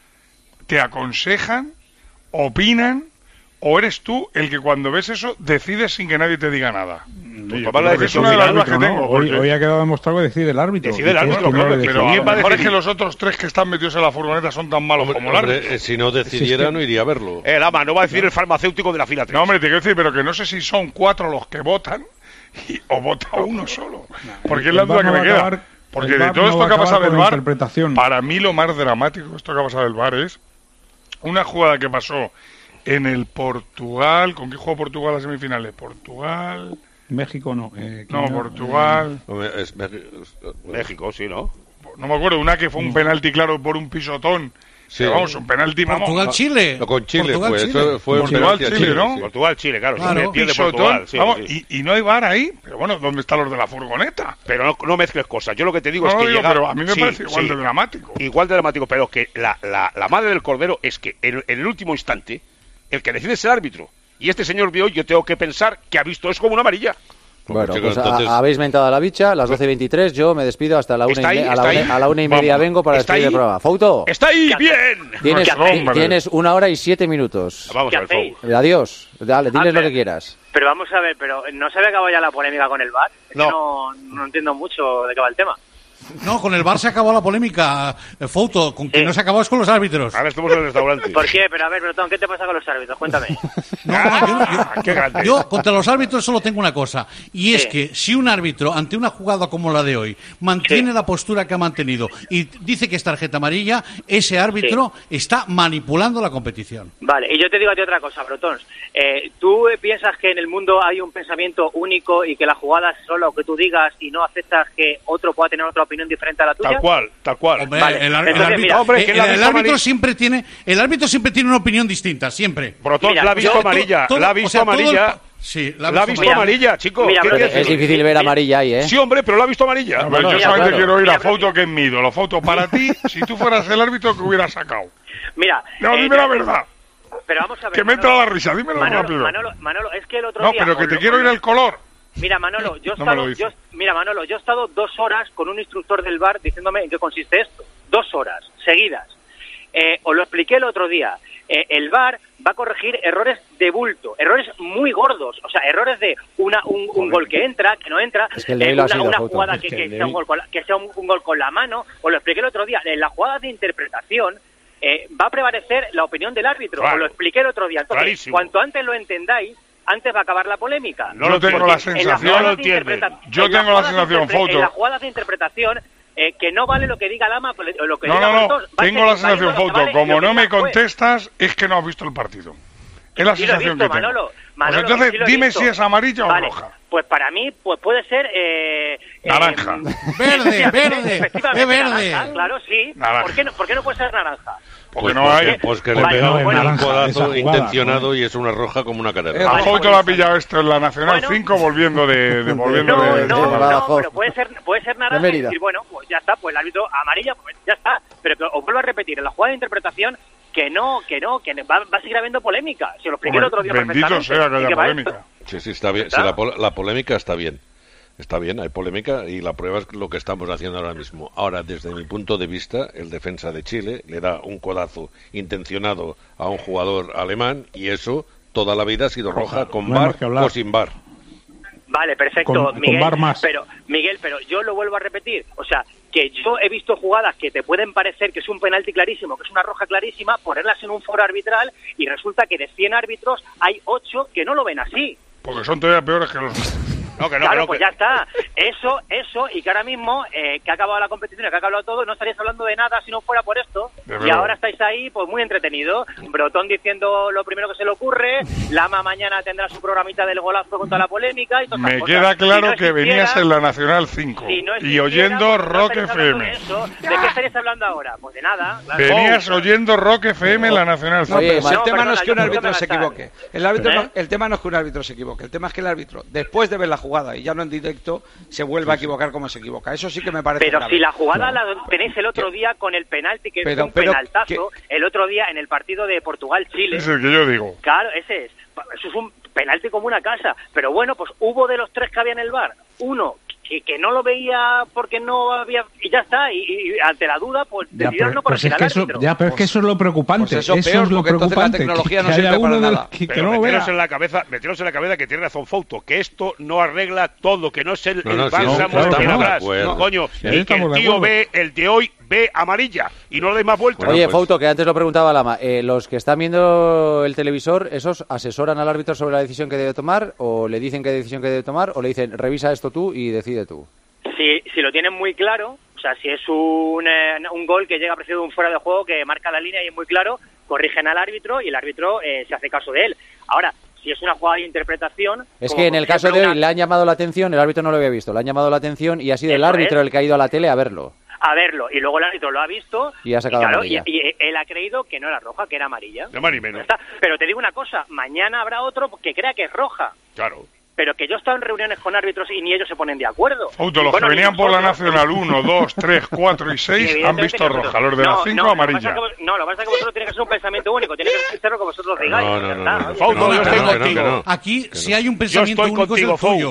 te aconsejan, opinan, o eres tú el que cuando ves eso decides sin que nadie te diga nada. Pues Yo tomar la creo que decisión es una de el las dudas árbitro, que ¿no? tengo, Hoy, porque- hoy ha quedado demostrado que decide el árbitro. Decide el Y árbitro, que no claro, le pero decide. ¿quién va a A lo mejor es decidir? que los otros tres que están metidos en la furgoneta son tan malos Hombre, como el hombre, árbitro. eh, si no decidiera, no iría a verlo. Eh, Lama, no va a decir el farmacéutico de la fila tres. No, hombre, te quiero decir, pero que no sé si son cuatro los que votan y- o vota uno solo. Porque es la el duda V A R que no me va a queda. acabar- Porque el de V A R todo no esto va a que ha pasado acabar del con V A la R, interpretación. para mí lo más dramático de esto que ha pasado del V A R es una jugada que pasó en el Portugal. ¿Con qué jugó Portugal a las semifinales? Portugal. México no. eh, No, ¿quién era? Portugal. Hombre, es- es- México, sí, ¿no? No me acuerdo, una que fue un penalti claro por un pisotón. Sí. Que, vamos, un penalti, vamos. Portugal-Chile. No, con Chile Portugal, fue, Chile. eso fue un Portugal, penalti a Chile, ¿no? sí. Portugal-Chile, claro. Claro. Se pierde Pisotón, Portugal. Sí, vamos, sí. Y, y no hay V A R ahí. Pero bueno, ¿dónde están los de la furgoneta? Pero no, no mezcles cosas. Yo lo que te digo No es lo que digo, llega- pero a mí me sí, parece igual sí. de dramático. Igual de dramático, pero que la, la, la madre del cordero es que en, en el último instante el que decide es el árbitro. Y este señor de hoy yo tengo que pensar que ha visto eso como una amarilla. Bueno, Chicos, pues a- entonces- habéis mentado a la bicha, las doce y veintitrés, yo me despido hasta la una, Está y, ahí, me- a, la está una, ahí. a la una y media Vamos. vengo para Está despedir el ahí. programa. Fouto, ¡Está ahí! ¡Bien! tienes, No, hombre. tienes una hora y siete minutos. Vamos ¿Qué a ver, Fou. hacéis? Adiós, dale, diles Ah, lo pero- que quieras. Pero vamos a ver, pero ¿no se había acabado ya la polémica con el V A R? Es que No. no, no entiendo mucho de qué va el tema. No, con el V A R se acabó la polémica, eh, Fouto, con Sí. quien no se acabó es con los árbitros. Ahora estamos en el restaurante. ¿Por qué? Pero a ver, Bretón, ¿qué te pasa con los árbitros? Cuéntame. No, no, yo, yo- Qué grande. yo contra los árbitros solo tengo una cosa, y es Sí. que si un árbitro, ante una jugada como la de hoy, mantiene Sí. la postura que ha mantenido y dice que es tarjeta amarilla, ese árbitro está manipulando la competición. Vale, y yo te digo a ti otra cosa, Bretón. Eh, ¿Tú eh, piensas que en el mundo hay un pensamiento único y que la jugada es solo lo que tú digas y no aceptas que otro pueda tener otra opinión diferente a la tuya? Tal cual, tal cual. Hombre, Vale, el, ar- el entonces, árbitro, mira, hombre, que el- la ha el visto árbitro amarilla. siempre tiene, el árbitro siempre tiene una opinión distinta, siempre. Brotón, Mira, la ha visto yo- amarilla, todo- la ha o visto sea, todo el amarilla. pa- sí, La ha visto Mira, amarilla, chicos. mira, ¿Qué pero quieres es Es decir? difícil ver amarilla ahí, ¿eh? Sí, hombre, pero la ha visto amarilla. A ver, yo Mira, solamente claro. quiero oír a Mira, Fouto pero- que es mido. Lo Fouto, para ti, si tú fueras el árbitro, que hubieras sacado. Mira. No, eh, dime la verdad. Pero vamos a ver. Que me entra la risa, dímelo Manolo, rápido. Manolo, Manolo, es que el otro No, día... pero que os te lo- quiero os ir lo- el color. Mira, Manolo, yo he No me lo estado, dices. yo- mira, Manolo, yo he estado dos horas con un instructor del V A R diciéndome en qué consiste esto. Dos horas, seguidas. Eh, os lo expliqué el otro día. Eh, el V A R va a corregir errores de bulto, errores muy gordos, o sea, errores de una un, un gol que entra, que no entra, Es que el de eh, hoy lo ha una, sido, una Fouto. jugada Es que, que que el de sea, un hoy- gol con la, que sea un, un gol con la mano. Os lo expliqué el otro día. En las jugadas de interpretación eh, va a prevalecer la opinión del árbitro. Claro. Os lo expliqué el otro día. Entonces, Clarísimo. cuanto antes lo entendáis, antes va a acabar la polémica. No Yo lo tengo entiendo. la En las sensación. No lo jugadas de entiende. interpreta- Yo en las tengo la jugadas de sensación, interpre- Fouto. En las jugadas de interpretación, eh, que no vale lo que diga Lama o lo que No, diga no, no. Bretón, va a Tengo ser la válido sensación, lo que Fouto. vale Como lo que no me diga el juez. contestas, es que no has visto el partido. Es la Sí lo he sensación visto, que tengo. Manolo. Pues Manolo, entonces, sí lo he dime visto. si es amarilla o Vale, roja. Pues para mí pues puede ser... Eh, Naranja. eh, Verde, efectivamente, verde, efectivamente, es verde. naranja, claro, sí. Naranja. ¿Por qué, no, ¿Por qué no puede ser naranja? Porque Pues no porque- hay. Pues que Vale, le pega no, un bueno, esa codazo jugada, intencionado ¿no? y es una roja como una A cadera. Vale, Fouto pues- le ha pillado esto en la Nacional Bueno. cinco volviendo de, de- volviendo No, de, no, de- no, Badajoz. pero puede ser, puede ser naranja y Mérida. decir, bueno, pues ya está, pues el árbitro amarilla, pues ya está. Pero, pero os vuelvo a repetir, en la jugada de interpretación, que no, que no, que va, va a seguir habiendo polémica. Se lo expliqué el otro día Bendito perfectamente. sea que ¿Y haya qué va polémica. esto? Sí, sí, está bien. Sí, la, pol- la polémica está bien. Está bien, hay polémica y la prueba es lo que estamos haciendo ahora mismo. Ahora, desde mi punto de vista, el defensa de Chile le da un codazo intencionado a un jugador alemán y eso toda la vida ha sido roja, con no hay más bar que hablar. o sin bar. Vale, perfecto, Con- con Miguel. V A R más. Pero, Miguel, pero yo lo vuelvo a repetir. O sea, que yo he visto jugadas que te pueden parecer que es un penalti clarísimo, que es una roja clarísima, ponerlas en un foro arbitral y resulta que de cien árbitros hay ocho que no lo ven así. Porque son todavía peores que los. No, que no, claro, que no, pues que- ya está. Eso, eso, y que ahora mismo, eh, que ha acabado la competición y que ha acabado todo, no estaríais hablando de nada si no fuera por esto. De Y verdad. ahora estáis ahí, pues muy entretenidos. Brotón diciendo lo primero que se le ocurre. Lama mañana tendrá su programita del golazo contra la polémica y todas esas Me cosas. queda Si claro no que venías existiera- en la Nacional cinco si no y existiera, oyendo pues no Rock estaríais hablando F M. de eso. ¿De qué estaríais hablando ahora? Pues de nada. claro. Venías oyendo Rock F M en la Nacional No, cinco. Oye, pero si Ma- el No, tema no perdona, es que yo un creo que árbitro me se gastar. equivoque. El, árbitro ¿Eh? no- el tema no es que un árbitro se equivoque. El tema es que el árbitro, después de ver la jugada y ya no en directo, se vuelve a equivocar como se equivoca. Eso sí que me parece Pero grave. si la jugada la tenéis el otro día con el penalti, que Pero- es un pero penaltazo, el otro día en el partido de Portugal-Chile. Es el que yo digo. Claro, ese es. Eso es un penalti como una casa. Pero bueno, pues hubo de los tres que había en el bar, uno que, que no lo veía porque no había... Y ya está. Y, y ante la duda, pues Ya, decidieron pero, no pero si corregir es que al eso, árbitro. ya, pero es que eso es lo preocupante. Pues eso eso peor, es lo porque entonces la preocupante. tecnología que, no que sirve haya para uno de- nada. que, que Pero no lo meteros vea. en la cabeza, meteros en la cabeza que tiene razón Fouto, que esto no arregla todo, que no es el, No, el no, sí, bálsamo no, claro que que no no. habrás, Bueno. coño, Sí, y que estamos el de tío acuerdo. ve, el de hoy ve amarilla y no le deis más vueltas. Bueno, Oye, pues- Fouto, que antes lo preguntaba Lama, eh, ¿los que están viendo el televisor, esos asesoran al árbitro sobre la decisión que debe tomar o le dicen qué decisión que debe tomar o le dicen revisa esto tú y decide tú? Si, si lo tienen muy claro, o sea, si es un, eh, un gol que llega precedido de un fuera de juego que marca la línea y es muy claro, corrigen al árbitro y el árbitro eh, se hace caso de él. Ahora, si es una jugada de interpretación... Es como que en por el caso ejemplo de hoy una- le han llamado la atención, el árbitro no lo había visto, le han llamado la atención y ha sido el Eso árbitro es. el que ha ido a la tele a verlo. a verlo y luego el árbitro lo ha visto Y ha sacado claro, amarilla. y, y él ha creído que no era roja, que era amarilla. No más ni Ya menos. está. Pero te digo una cosa, mañana habrá otro que crea que es roja. Claro. Pero que yo he estado en reuniones con árbitros y ni ellos se ponen de acuerdo. Fouto, los Bueno, que ni venían por la nosotros. Nacional uno, dos, tres, cuatro y Y seis han evidentemente visto nosotros- roja. Los de la No, cinco no, lo que pasa amarilla. es que- No, lo que pasa es que vosotros tiene que ser un pensamiento único, tiene que ser lo que vosotros digáis. No, ya no, no, está. no, no. Fouto, No, yo que estoy no, que no, contigo. que no. Aquí, Que si no. hay un pensamiento estoy único, contigo, es el tuyo.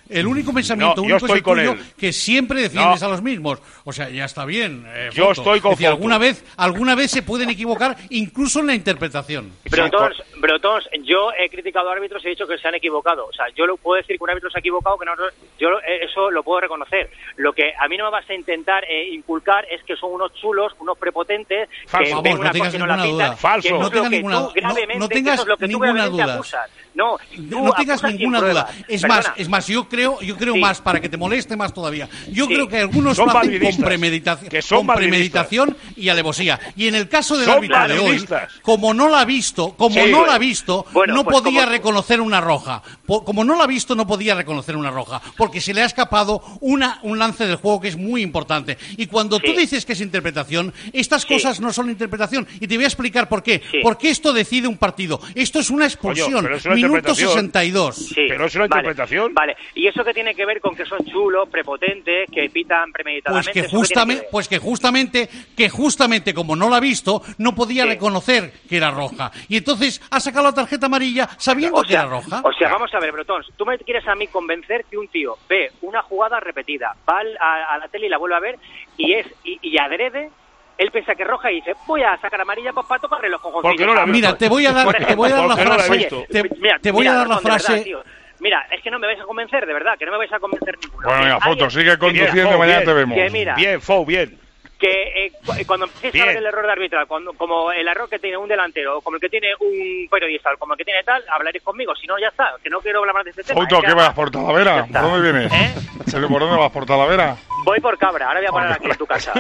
El único pensamiento No, yo único es estoy el con tuyo, él. que siempre defiendes No. a los mismos. O sea, ya está bien. eh, Yo Foto. estoy con Es decir, Foto. alguna vez, alguna vez se pueden equivocar, incluso en la interpretación. Brotons, Brotons, yo he criticado a árbitros y he dicho que se han equivocado. O sea, yo lo puedo decir que un árbitro se ha equivocado, que no, yo eh, eso lo puedo reconocer. Lo que a mí no me vas a intentar eh, inculcar es que son unos chulos, unos prepotentes, Falso. que Vamos, ven no una tengas cosa y no la ninguna pintan, duda. Falso. que eso No es tengas lo que ninguna- tú no- gravemente, no que tengas eso es lo que tú ninguna gravemente duda. acusas. No, tú No tengas acusas sin ninguna duda. pruebas. Es Perdona. más, es más, yo creo, yo creo Sí. más para que te moleste más todavía. Yo Sí. creo que algunos Son lo hacen con madridistas, premeditación, que son con madridistas. premeditación y alevosía. Y en el caso del Son árbitro de hoy, madridistas. como no la ha visto, como Sí. no la ha visto, Bueno, no pues podía como- reconocer una roja. Po- Como no la ha visto, no podía reconocer una roja, porque se le ha escapado una, un lance del juego que es muy importante. Y cuando tú Sí. dices que es interpretación, estas Sí. cosas no son interpretación. Y te voy a explicar por qué. Sí. Porque esto decide un partido. Esto es una expulsión. pero es una Minuto interpretación. sesenta y dos. Sí, Pero es una vale, interpretación. Vale, ¿y eso qué tiene que ver con que son chulos, prepotentes, que pitan Pues premeditadamente? que ¿Eso qué tiene justamente, que ver? pues que justamente, que justamente como no la ha visto, no podía Sí. reconocer que era roja. Y entonces ha sacado la tarjeta amarilla sabiendo O que sea, era roja. o sea, vamos a ver, Brotons, tú me quieres a mí convencer que un tío ve una jugada repetida, va al- a, a la tele y la vuelve a ver y es y, y adrede, él piensa que es roja y dice, voy a sacar amarilla pues, para tocarle los cojones. Porque no la he Mira, te voy a dar, te voy a dar la Porque no la he frase. visto. Te, Mira, te voy mira, a dar la Brotón, de verdad, frase. tío. Mira, es que no me vais a convencer, de verdad, que no me vais a convencer ninguno. Bueno, venga, Que hay- Foto, sigue conduciendo, Bien, mañana bien, te vemos. que mira, Bien, Fou, bien. que eh, cu- cuando empieces Bien. a ver el error de arbitral, cuando, como el error que tiene un delantero, o como el que tiene un periodista, o como el que tiene tal, hablaréis conmigo, si no ya está, que no quiero hablar más de este tema. Foto, es que ¿qué además- vas? ¿Por Talavera? Ya está. ¿Por dónde vienes? ¿Eh? ¿En serio, ¿por dónde vas? ¿Por Talavera? Voy por Cabra, ahora voy a parar aquí en tu casa.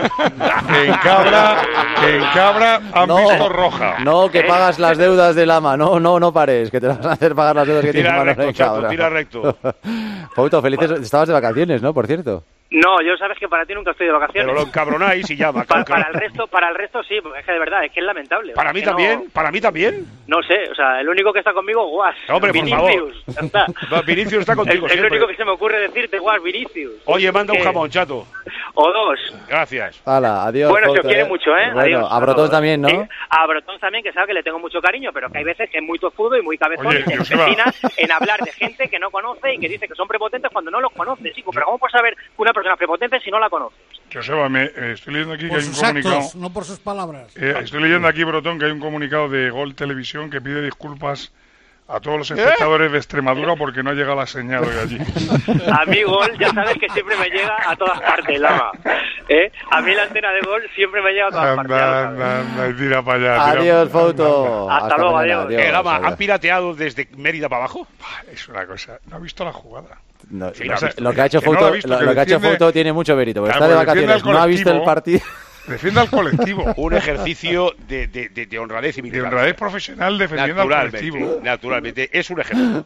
En Cabra, en Cabra han No. visto roja. No, que pagas las deudas del ama. No, no, no pares, que te vas a hacer pagar las deudas que Tira tienes Manolo recto, en chato, Cabra. tira recto. Fouto, felices. Estabas de vacaciones, ¿no? Por cierto. No, yo sabes que para ti nunca estoy de vacaciones. Pero lo encabronáis y llama. Pa- claro, para, claro. el resto, para el resto sí, porque es que de verdad, es que es lamentable. Para Es mí que no- también, para mí también. No sé, o sea, el único que está conmigo, Guas. Hombre, por Vinicius. Ya está. Va, Vinicius está contigo El, el siempre. único que se me ocurre decirte, Guas, Vinicius. Oye, manda un ¿Qué? jamón, chato. O dos. Gracias. Hala, adiós. Bueno, se os Fouto, quiere ¿eh? mucho, ¿eh? Bueno, Adiós. a Brotón también, ¿no? Sí, a Brotón también, que sabe que le tengo mucho cariño, pero que hay veces que es muy tozudo y muy cabezón Oye, y se Joseba. empecina en hablar de gente que no conoce y que dice que son prepotentes cuando no los conoce, chico. Pero ¿cómo puedes saber que una persona es prepotente si no la conoces? Joseba, me, eh, estoy leyendo aquí que Por hay un sus comunicado. actos, no por sus palabras. Eh, estoy leyendo aquí, Brotón, que hay un comunicado de Gol Televisión que pide disculpas a todos los espectadores de Extremadura porque no llega la señal hoy allí. A mí Gol, ya sabes que siempre me llega a todas partes, Lama. ¿Eh? A mí la antena de Gol siempre me llega a todas partes. ya lo Anda, sabes. anda, anda, y tira para allá. tira- Adiós, anda, Fouto. Hasta luego, mañana, adiós. Eh, Lama, adiós. ¿han pirateado desde Mérida para abajo? anda. Es una cosa. No ha visto la jugada. No, Sí, lo, la ha visto. lo que ha hecho Que no la Fouto, ha visto, lo, que lo que ha hecho defiende- Fouto tiene mucho mérito, porque Claro, está de porque defiende vacaciones, al no ha visto el colectivo. partido. Defiende al colectivo. Un ejercicio de, de, de, de honradez y De militar. honradez profesional defendiendo al Naturalmente, colectivo. naturalmente. Es un ejemplo.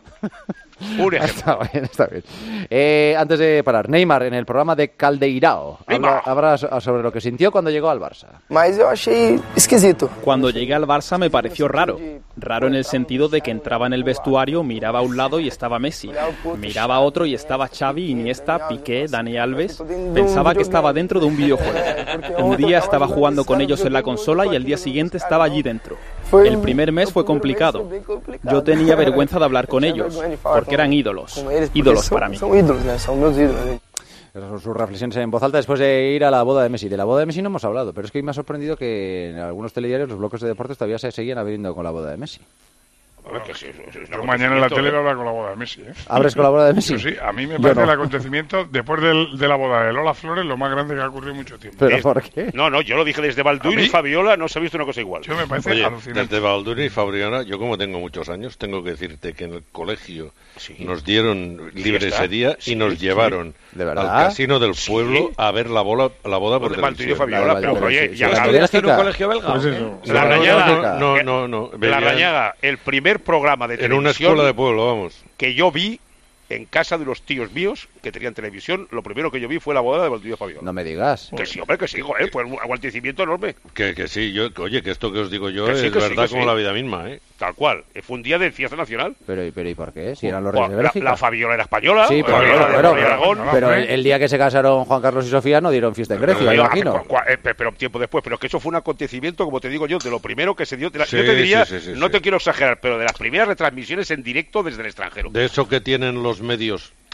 Un ejemplo. Está bien, está bien. Eh, antes de parar, Neymar en el programa de Caldeirao habla, habla so- sobre lo que sintió cuando llegó al Barça. Mas eu achei esquisito. Cuando llegué al Barça me pareció raro. Raro en el sentido de que entraba en el vestuario, miraba a un lado y estaba Messi. Miraba a otro y estaba Xavi, Iniesta, Piqué, Dani Alves. Pensaba que estaba dentro de un videojuego. Un día estaba jugando con ellos en la consola y el día siguiente estaba allí dentro. El primer mes fue complicado. Yo tenía vergüenza de hablar con ellos, porque eran ídolos. Ídolos para mí. São ídolos, né? São meus ídolos. Esas son sus reflexiones en voz alta después de ir a la boda de Messi. De la boda de Messi no hemos hablado, pero es que hoy me ha sorprendido que en algunos telediarios los bloques de deportes todavía se seguían abriendo con la boda de Messi. A ver, que sí, es- es un Yo mañana en la acontecimiento, tele ¿eh? voy a hablar con la boda de Messi. ¿eh? ¿Abres con la boda de Messi? Eso sí, a mí me Yo parece no. el acontecimiento, después del- de la boda de Lola Flores, lo más grande que ha ocurrido en mucho tiempo. ¿Pero Es- por qué? No, no, yo lo dije desde ¿A Balduino mí? y Fabiola, no se ha visto una cosa igual. Yo me parece Oye, alucinante. desde Balduri y Fabriana, yo como tengo muchos años, tengo que decirte que en el colegio Sí. nos dieron libre Fiesta. ese día Sí, y nos sí. llevaron ¿De al verdad? casino del pueblo a ver la, bola, la boda por Pues de Balduino y televisión. Fabiola, Vale, pero vale, oye, sí, ya sí, la- la ¿Estudiaste en un chica. colegio belga? Pues o qué? eso. La No, Rañaga, no, no, no, no, La venían Rañaga, el primer programa de en una televisión escuela de pueblo, vamos. que yo vi en casa de los tíos míos que tenían televisión, lo primero que yo vi fue la boda de Balduino y Fabiola. No me digas. Que sí, hombre, que sí, joder, fue un acontecimiento enorme. Que, que sí, yo, que, oye, que esto que os digo yo Que sí, es que sí, verdad que como sí. la vida misma, ¿eh? Tal cual. Eh, Fue un día de fiesta nacional. Pero, pero ¿y por qué? Si eran los reyes Bueno, de la, Bélgica. la Fabiola era española. Sí, eh, pero, la- pero, la- pero, la- pero- Aragón. pero el, el día que se casaron Juan Carlos y Sofía no dieron fiesta en Grecia, Pero, imagino. cua- eh, pe- pero tiempo después, pero que eso fue un acontecimiento, como te digo yo, de lo primero que se dio. de la- Sí, yo te diría, sí, sí, sí, no sí. te quiero exagerar, pero de las primeras retransmisiones en directo desde el extranjero. De eso que tienen los medios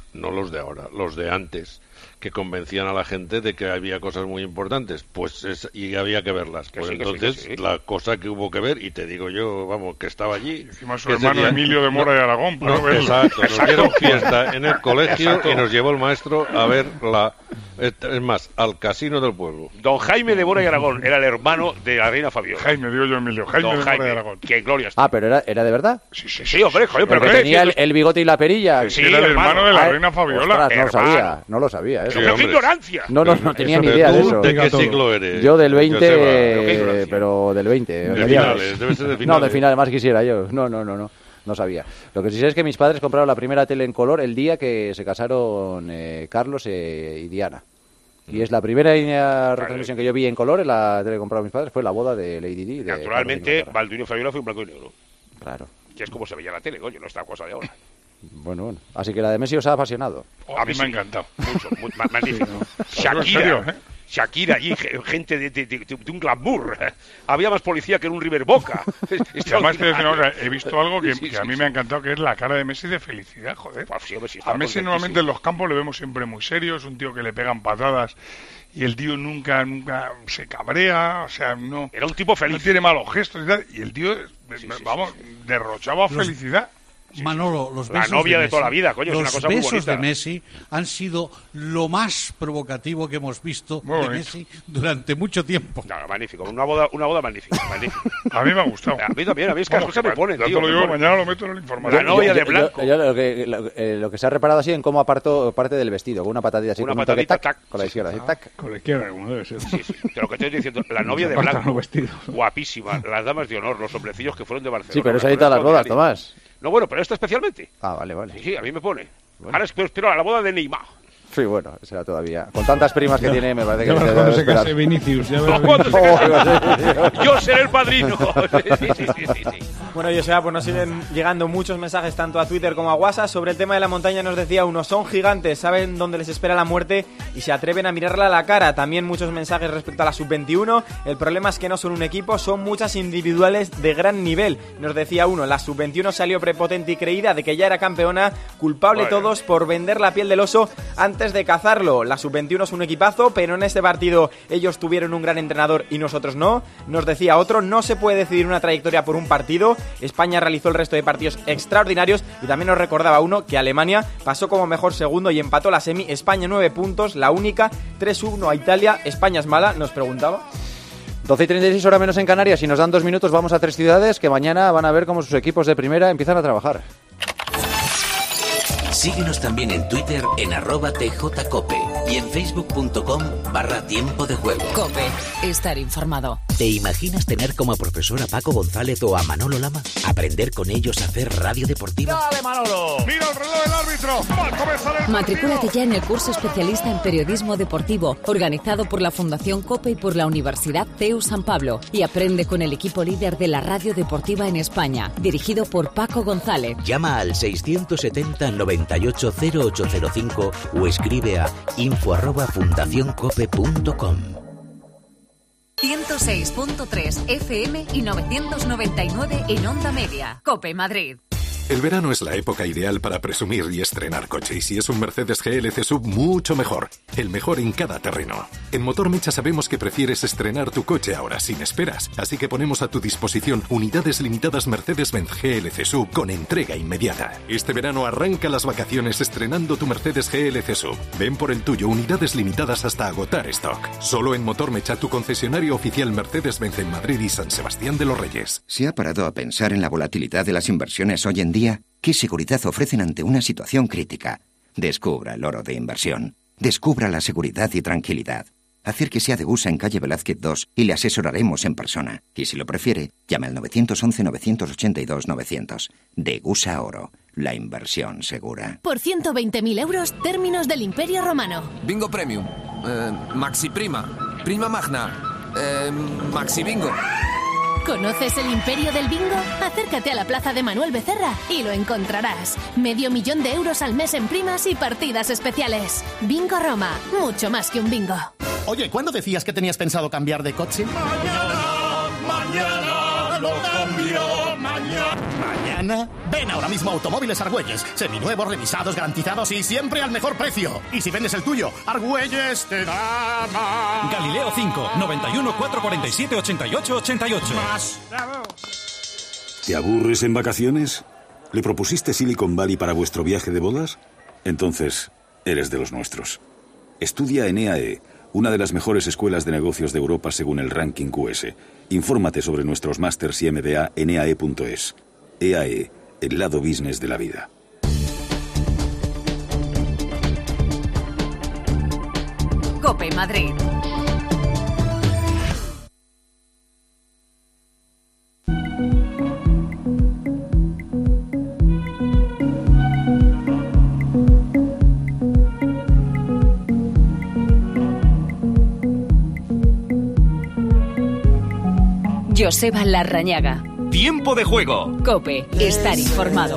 no los de ahora, los de antes, que convencían a la gente de que había cosas muy importantes, pues es, y había que verlas. Pues sí, entonces, sí, sí, sí. la cosa que hubo que ver, y te digo yo, vamos, que estaba allí. Y encima su hermano Emilio de Mora no, y Aragón, para no, verlo. Exacto, nos dieron fiesta en el colegio Exacto. y nos llevó el maestro a ver la... Es más, al casino del pueblo. Don Jaime de Mora y Aragón era el hermano de la reina Fabiola. Jaime, digo yo Emilio, Jaime Don de Mora y Jaime, Aragón. que gloria está. Ah, pero era, era de verdad. Sí, sí, sí, hombre, joder, pero Pero ¿qué? que tenía el, ¿Qué? el bigote y la perilla. Sí, Era el hermano de la Ah, reina Fabiola. ostras, no lo Hermano. sabía, no lo sabía. ¿eh? Sí, ¡Pero qué hombre. ignorancia! No, no, no tenía Eso ni de idea de tú, eso. ¿De qué siglo eres? Yo del veinte, Joseba? eh, pero del veinte. De mediados. finales, debe ser de No, finales. de finales, más quisiera yo. No, no, no, no. No sabía. Lo que sí sé es que mis padres compraron la primera tele en color el día que se casaron eh, Carlos eh, y Diana. Y es la primera línea retransmisión que yo vi en color en la tele que compraron mis padres, fue la boda de Lady Di. de Naturalmente, Carlos Balduino Fabiola fue un blanco y negro. Claro. Que es como se veía la tele, coño, no esta cosa de ahora. Bueno, bueno. Así que la de Messi os ha apasionado. Oh, a mí me ha encantado. Mucho, muy, ma- magnífico. En serio, Shakira, ¿eh? Shakira allí, ge- gente de, de, de, de un glamour. Había más policía que en un River Boca. Y además te decía una cosa, he visto algo que, Sí, sí, que a mí sí, me ha encantado, que es la cara de Messi de felicidad, joder. Pues sí, hombre, sí, A estaba Messi contentísimo. normalmente en los campos le vemos siempre muy serio, es un tío que le pegan patadas y el tío nunca nunca se cabrea, o sea, no, Era un tipo no feliz. tiene malos gestos y tal, y el tío, sí, vamos, derrochaba Los- felicidad. Manolo, los La besos novia de Messi, toda la vida, coño, es los una cosa muy besos bonita. de Messi han sido lo más provocativo que hemos visto Muy de bonito. Messi durante mucho tiempo. No, magnífico, una boda, una boda magnífica, magnífica. A mí me ha gustado. A mí también, a mí es que las Vamos, cosas me que ponen, ya tío. te lo me digo, ponen. mañana lo meto en el informativo. La novia de Yo- yo- blanco. yo lo, que, lo, eh, lo que se ha reparado así en cómo apartó parte del vestido, con una patadita así, Una con un toque, patadita, tac, tac. con la izquierda, así, tac. Con la izquierda, como debe ser. Sí, sí, de lo que estoy diciendo, la novia de Apartan blanco, los vestidos. guapísima, las damas de honor, los hombrecillos que fueron de Barcelona. Sí, pero eso una hay todas las cosa bodas, extraordinaria. Tomás. No, bueno, pero esta especialmente. Ah, vale, vale. Sí, sí, a mí me pone. Ahora espero, espero a la boda de Neymar. Sí, bueno, será todavía. Con tantas primas que tiene, me parece que Ya se verás debe cuando se esperar. case Vinicius. Ya verás No, cuando se Oh, case- Yo seré el padrino. Sí, sí, sí, sí, sí. Bueno, Joseba, pues nos siguen llegando muchos mensajes tanto a Twitter como a WhatsApp. Sobre el tema de la montaña nos decía uno, son gigantes, saben dónde les espera la muerte y se atreven a mirarla a la cara. También muchos mensajes respecto a la sub veintiuno. El problema es que no son un equipo, son muchas individuales de gran nivel. Nos decía uno, la sub veintiuno salió prepotente y creída de que ya era campeona, culpable Bueno. todos por vender la piel del oso antes de cazarlo. La sub veintiuno es un equipazo, pero en este partido ellos tuvieron un gran entrenador y nosotros no. Nos decía otro, no se puede decidir una trayectoria por un partido. España realizó el resto de partidos extraordinarios y también nos recordaba uno que Alemania pasó como mejor segundo y empató la semi. España nueve puntos, la única, tres uno a Italia. España es mala, nos preguntaba. doce y treinta y seis, hora menos en Canarias. Si nos dan dos minutos, vamos a tres ciudades que mañana van a ver cómo sus equipos de primera empiezan a trabajar. Síguenos también en Twitter en arroba tjcope y en facebook.com barra tiempo de juego. Cope, estar informado. ¿Te imaginas tener como profesor a Paco González o a Manolo Lama? ¿Aprender con ellos a hacer radio deportiva? ¡Dale, Manolo! ¡Mira el reloj del árbitro! ¡Va a comenzar el Matricúlate ya en el curso especialista en periodismo deportivo, organizado por la Fundación Cope y por la Universidad C E U San Pablo, y aprende con el equipo líder de la radio deportiva en España, dirigido por Paco González. Llama al seiscientos setenta noventa y ocho cero ocho cero cinco o escribe a info arroba fundacioncope punto com. ciento seis punto tres F M y novecientos noventa y nueve en Onda Media. Cope Madrid. El verano es la época ideal para presumir y estrenar coche, y si es un Mercedes G L C Sub, mucho mejor. El mejor en cada terreno. En Motor Mecha sabemos que prefieres estrenar tu coche ahora, sin esperas, así que ponemos a tu disposición unidades limitadas Mercedes-Benz G L C Sub con entrega inmediata. Este verano arranca las vacaciones estrenando tu Mercedes G L C Sub. Ven por el tuyo, unidades limitadas hasta agotar stock. Solo en Motor Mecha, tu concesionario oficial Mercedes-Benz en Madrid y San Sebastián de los Reyes. ¿Se ha parado a pensar en la volatilidad de las inversiones hoy en día? ¿Qué seguridad ofrecen ante una situación crítica? Descubra el oro de inversión. Descubra la seguridad y tranquilidad. Acérquese a Degusa en calle Velázquez dos y le asesoraremos en persona. Y si lo prefiere, llame al nueve once nueve ocho dos novecientos. Degusa Oro, la inversión segura. Por ciento veinte mil euros, términos del Imperio Romano. Bingo Premium, eh, Maxi Prima, Prima Magna, eh, Maxi Bingo. ¿Conoces el imperio del bingo? Acércate a la plaza de Manuel Becerra y lo encontrarás. Medio millón de euros al mes en primas y partidas especiales. Bingo Roma, mucho más que un bingo. Oye, ¿cuándo decías que tenías pensado cambiar de coche? Mañana, mañana lo cambio, mañana. Mañana una? Ven ahora mismo a Automóviles Argüelles. Seminuevos, revisados, garantizados y siempre al mejor precio. Y si vendes el tuyo, Argüelles te da más. Galileo cinco, noventa y uno, cuatrocientos cuarenta y siete, ochenta y ocho, ochenta y ocho. Más. ¿Te aburres en vacaciones? ¿Le propusiste Silicon Valley para vuestro viaje de bodas? Entonces, eres de los nuestros. Estudia en E A E, una de las mejores escuelas de negocios de Europa según el ranking Q S. Infórmate sobre nuestros másters y M B A en E A E punto es. E A E, el lado business de la vida. COPE Madrid. Joseba Larrañaga. Tiempo de juego. COPE. Estar informado.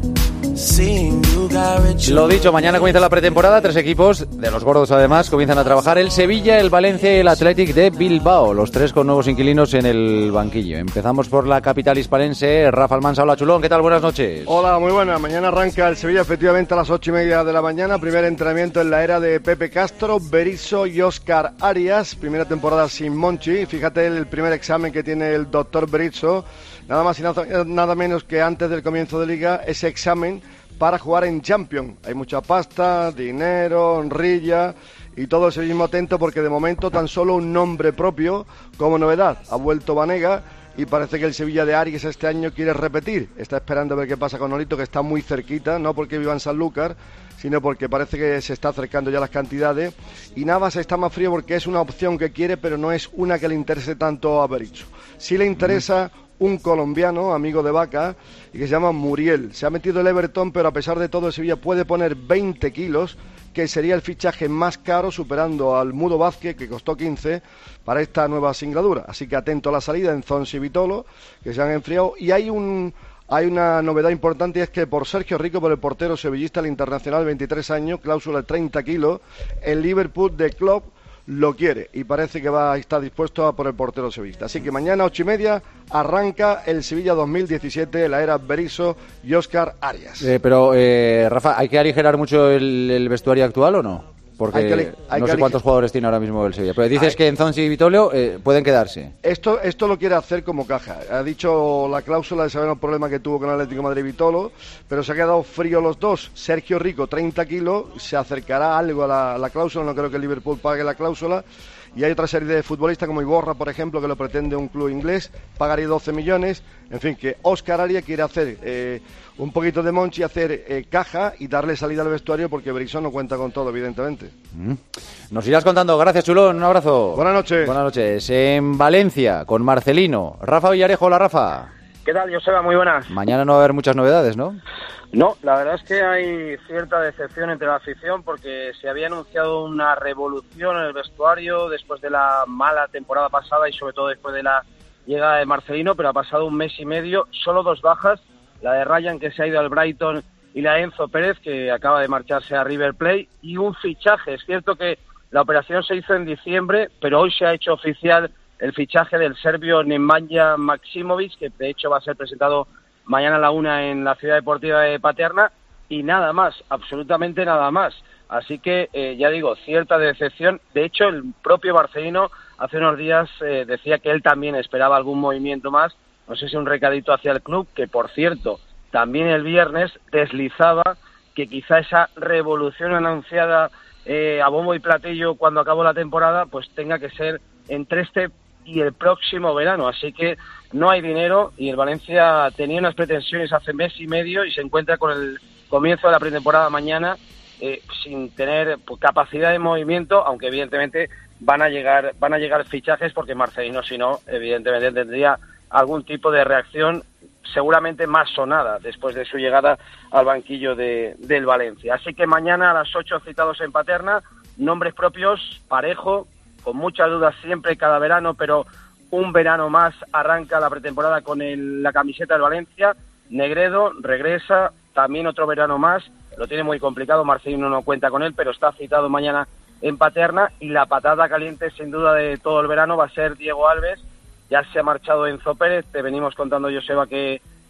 Lo dicho, mañana comienza la pretemporada. Tres equipos, de los gordos además, comienzan a trabajar. El Sevilla, el Valencia y el Athletic de Bilbao. Los tres con nuevos inquilinos en el banquillo. Empezamos por la capital hispalense. Rafa Almansa, hola Chulón, ¿qué tal? Buenas noches. Hola, muy buenas. Mañana arranca el Sevilla efectivamente a las ocho y media de la mañana. Primer entrenamiento en la era de Pepe Castro, Berizzo y Óscar Arias. Primera temporada sin Monchi. Fíjate el primer examen que tiene el doctor Berizzo. Nada más y nada, nada menos que antes del comienzo de Liga, ese examen para jugar en Champions. Hay mucha pasta, dinero, honrilla y todo ese mismo atento porque de momento tan solo un nombre propio como novedad. Ha vuelto Banega y parece que el Sevilla de Arias este año quiere repetir. Está esperando a ver qué pasa con Nolito, que está muy cerquita, no porque viva en Sanlúcar, sino porque parece que se está acercando ya las cantidades. Y Navas está más frío porque es una opción que quiere, pero no es una que le interese tanto a Berizzo. Sí le interesa un colombiano, amigo de Vaca, y que se llama Muriel. Se ha metido el Everton, pero a pesar de todo, Sevilla puede poner veinte kilos, que sería el fichaje más caro, superando al Mudo Vázquez, que costó quince, para esta nueva singladura. Así que atento a la salida en Zons y Vitolo, que se han enfriado. Y hay un hay una novedad importante, y es que por Sergio Rico, por el portero sevillista, el internacional, veintitrés años, cláusula de treinta kilos, el Liverpool de Klopp lo quiere y parece que va a estar dispuesto a por el portero sevillista. Así que mañana ocho y media arranca el Sevilla dos mil diecisiete, la era Berizzo y Óscar Arias. Eh, pero eh, Rafa, ¿hay que aligerar mucho el, el vestuario actual o no? Porque hay que, hay no que sé cuántos jugadores tiene ahora mismo el Sevilla. Pero dices hay... que en Zons y Vitolio eh, pueden quedarse. Esto esto lo quiere hacer como caja. Ha dicho la cláusula de saber el problema que tuvo con el Atlético de Madrid Vitolo, pero se ha quedado frío los dos. Sergio Rico, treinta kilos, se acercará algo a la, a la cláusula. No creo que el Liverpool pague la cláusula. Y hay otra serie de futbolistas como Iborra, por ejemplo, que lo pretende un club inglés, pagaría doce millones. En fin, que Óscar Arias quiere hacer eh, un poquito de Monchi, hacer eh, caja y darle salida al vestuario, porque Berizzo no cuenta con todo, evidentemente. Mm. Nos irás contando. Gracias, Chulón. Un abrazo. Buenas noches. Buenas noches. En Valencia, con Marcelino. Rafa Villarejo. Hola, Rafa. ¿Qué tal, Joseba? Muy buenas. Mañana no va a haber muchas novedades, ¿no? No, la verdad es que hay cierta decepción entre la afición porque se había anunciado una revolución en el vestuario después de la mala temporada pasada y sobre todo después de la llegada de Marcelino, pero ha pasado un mes y medio, solo dos bajas, la de Ryan, que se ha ido al Brighton, y la de Enzo Pérez, que acaba de marcharse a River Plate, y un fichaje. Es cierto que la operación se hizo en diciembre, pero hoy se ha hecho oficial el fichaje del serbio Nemanja Maksimovic, que de hecho va a ser presentado mañana a la una en la Ciudad Deportiva de Paterna, y nada más, absolutamente nada más. Así que, eh, ya digo, cierta decepción. De hecho, el propio Marcelino hace unos días eh, decía que él también esperaba algún movimiento más, no sé si un recadito hacia el club, que por cierto, también el viernes deslizaba que quizá esa revolución anunciada eh, a bombo y platillo cuando acabó la temporada, pues tenga que ser entre este y el próximo verano. Así que no hay dinero y el Valencia tenía unas pretensiones hace mes y medio y se encuentra con el comienzo de la pretemporada mañana eh, sin tener pues, capacidad de movimiento, aunque evidentemente van a llegar van a llegar fichajes, porque Marcelino, si no, evidentemente tendría algún tipo de reacción seguramente más sonada después de su llegada al banquillo de, del Valencia. Así que mañana a las ocho citados en Paterna, nombres propios, Parejo, con muchas dudas siempre cada verano, pero un verano más arranca la pretemporada con el, la camiseta del Valencia. Negredo regresa, también otro verano más, lo tiene muy complicado, Marcelino no cuenta con él, pero está citado mañana en Paterna, y la patada caliente sin duda de todo el verano va a ser Diego Alves. Ya se ha marchado Enzo Pérez, te venimos contando, Joseba, que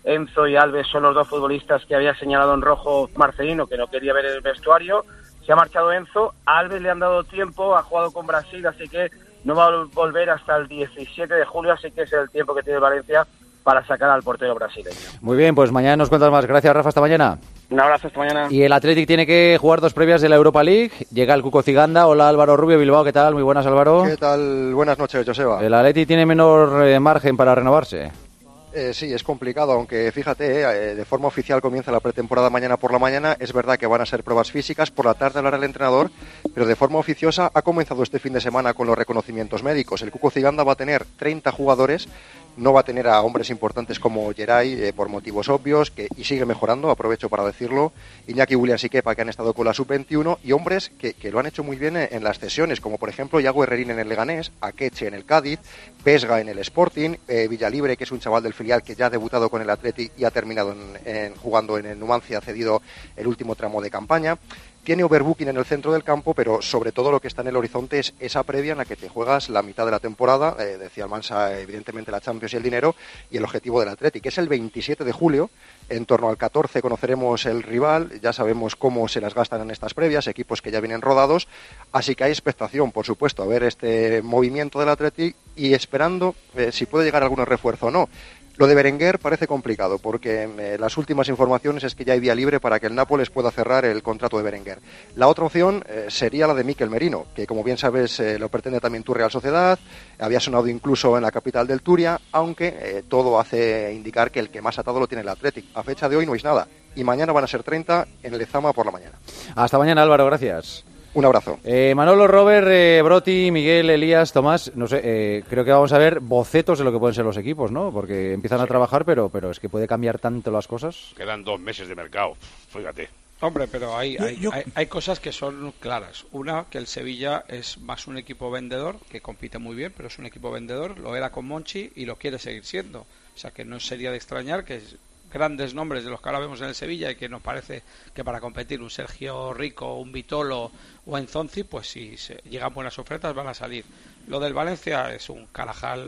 Enzo y Alves son los dos futbolistas que había señalado en rojo Marcelino, que no quería ver el vestuario. Se ha marchado Enzo, a Alves le han dado tiempo, ha jugado con Brasil, así que no va a volver hasta el diecisiete de julio, así que es el tiempo que tiene Valencia para sacar al portero brasileño. Muy bien, pues mañana nos cuentas más. Gracias, Rafa, hasta mañana. Un abrazo, hasta mañana. Y el Athletic tiene que jugar dos previas de la Europa League. Llega el Cuco Ciganda. Hola, Álvaro Rubio, Bilbao, ¿qué tal? Muy buenas, Álvaro. ¿Qué tal? Buenas noches, Joseba. El Athletic tiene menor eh, margen para renovarse. Eh, sí, es complicado, aunque fíjate, eh, de forma oficial comienza la pretemporada mañana por la mañana. Es verdad que van a ser pruebas físicas, por la tarde hablará el entrenador, pero de forma oficiosa ha comenzado este fin de semana con los reconocimientos médicos. El Cuco Ciganda va a tener treinta jugadores, no va a tener a hombres importantes como Geray, eh, por motivos obvios, que y sigue mejorando, aprovecho para decirlo, Iñaki Williams y Kepa, que han estado con la sub veintiuno, y hombres que, que lo han hecho muy bien en, en las cesiones, como por ejemplo Iago Herrerín en el Leganés, Akeche en el Cádiz, Vesga en el Sporting, eh, Villalibre, que es un chaval del filial que ya ha debutado con el Athletic y ha terminado en, en, jugando en el Numancia, ha cedido el último tramo de campaña. Tiene overbooking en el centro del campo, pero sobre todo lo que está en el horizonte es esa previa en la que te juegas la mitad de la temporada, eh, decía Almansa, evidentemente la Champions y el dinero, y el objetivo del Athletic, que es el veintisiete de julio. En torno al catorce conoceremos el rival, ya sabemos cómo se las gastan en estas previas, equipos que ya vienen rodados, así que hay expectación, por supuesto, a ver este movimiento del Athletic y esperando eh, si puede llegar algún refuerzo o no. Lo de Berenguer parece complicado porque eh, las últimas informaciones es que ya hay vía libre para que el Nápoles pueda cerrar el contrato de Berenguer. La otra opción eh, sería la de Mikel Merino, que como bien sabes eh, lo pretende también tu Real Sociedad, había sonado incluso en la capital del Turia, aunque eh, todo hace indicar que el que más atado lo tiene el Athletic. A fecha de hoy no es nada y mañana van a ser treinta en el Lezama por la mañana. Hasta mañana, Álvaro, gracias. Un abrazo. Eh, Manolo, Robert, eh, Broti, Miguel, Elías, Tomás, no sé, eh, creo que vamos a ver bocetos de lo que pueden ser los equipos, ¿no? Porque empiezan sí. a trabajar, pero pero es que puede cambiar tanto las cosas. Quedan dos meses de mercado, fíjate. Hombre, pero hay, hay, Yo- yo- hay, hay cosas que son claras. Una, que el Sevilla es más un equipo vendedor, que compite muy bien, pero es un equipo vendedor, lo era con Monchi y lo quiere seguir siendo. O sea que no sería de extrañar que grandes nombres de los que ahora vemos en el Sevilla y que nos parece que para competir un Sergio Rico, un Vitolo o Enzonzi, pues si se llegan buenas ofertas van a salir. Lo del Valencia es un carajal,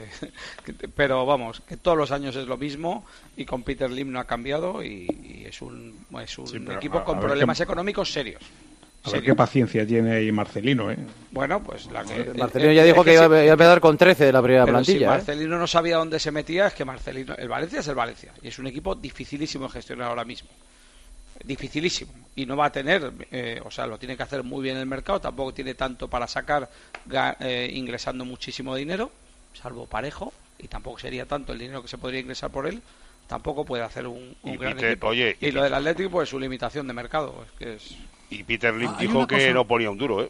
de, pero vamos, que todos los años es lo mismo y con Peter Lim no ha cambiado y, y es un, es un Sí, pero equipo a- con a ver problemas qué- económicos serios. A ver Serio. qué paciencia tiene ahí Marcelino, ¿eh? Bueno, pues la que... Marcelino ya dijo que iba, iba a empezar con trece de la primera Pero plantilla. si ¿eh? Marcelino no sabía dónde se metía, es que Marcelino, el Valencia es el Valencia y es un equipo dificilísimo de gestionar ahora mismo. Dificilísimo. Y no va a tener, eh, o sea, lo tiene que hacer muy bien el mercado, tampoco tiene tanto para sacar ga- eh, ingresando muchísimo dinero, salvo Parejo, y tampoco sería tanto el dinero que se podría ingresar por él, tampoco puede hacer un, un Y gran Peter- equipo. oye, y y lo del Atlético, pues su limitación de mercado, es que es... Y Peter Lim Ah, hay dijo una que cosa- no ponía un duro, ¿eh?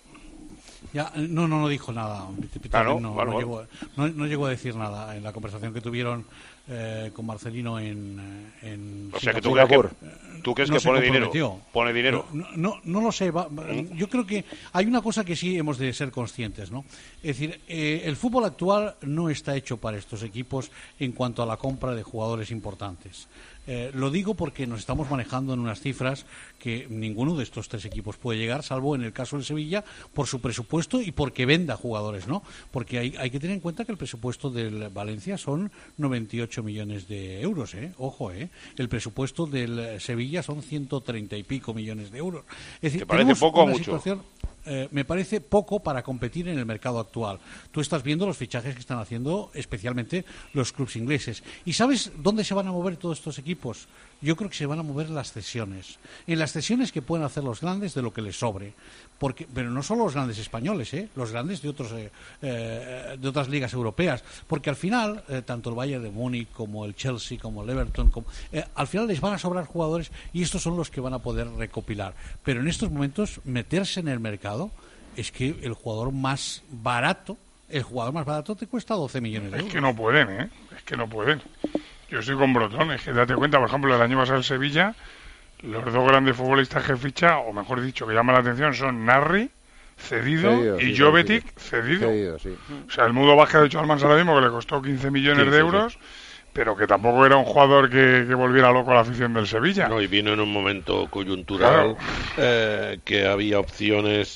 Ya, no, no, no dijo nada. Peter Ah, ¿no? Lim no, Vale, no vale. llegó, no, no llegó a decir nada en la conversación que tuvieron eh, con Marcelino en, eh, en O sea, que tú Singapur. crees que, tú crees No que se pone dinero. comprometió. Pone dinero. No, no, no lo sé. va- va- yo creo que hay una cosa que sí hemos de ser conscientes, ¿no? Es decir, eh, el fútbol actual no está hecho para estos equipos en cuanto a la compra de jugadores importantes. Eh, lo digo porque nos estamos manejando en unas cifras que ninguno de estos tres equipos puede llegar, salvo en el caso del Sevilla, por su presupuesto y porque venda jugadores, ¿no? Porque hay, hay que tener en cuenta que el presupuesto del Valencia son noventa y ocho millones de euros, ¿eh? Ojo, ¿eh? El presupuesto del Sevilla son ciento treinta y pico millones de euros. Es decir, ¿Te parece tenemos poco o una mucho? situación, eh, me parece poco para competir en el mercado actual. Tú estás viendo los fichajes que están haciendo, especialmente los clubes ingleses. ¿Y sabes dónde se van a mover todos estos equipos? Yo creo que se van a mover en las cesiones. En las cesiones que pueden hacer los grandes de lo que les sobre. Porque, pero no solo los grandes españoles, ¿eh? Los grandes de otros eh, eh, de otras ligas europeas. Porque al final, eh, tanto el Bayern de Múnich como el Chelsea, como el Everton, como, eh, al final les van a sobrar jugadores y estos son los que van a poder recopilar. Pero en estos momentos, meterse en el mercado es que el jugador más barato, el jugador más barato te cuesta doce millones de Es euros. que no pueden, ¿eh? Es que no pueden. Yo estoy con Brotón, es que date cuenta, por ejemplo, el año pasado el Sevilla, los dos grandes futbolistas que ficha, o mejor dicho, que llaman la atención, son Narri, cedido, Cedido, y sí, Jovetic, sí. cedido. Cedido, sí. O sea, el Mudo Vázquez ha dicho al Mansa ahora mismo que le costó quince millones Sí, de sí, euros, pero que tampoco era un jugador que, que volviera loco a la afición del Sevilla. No, y vino en un momento coyuntural Claro. eh, que había opciones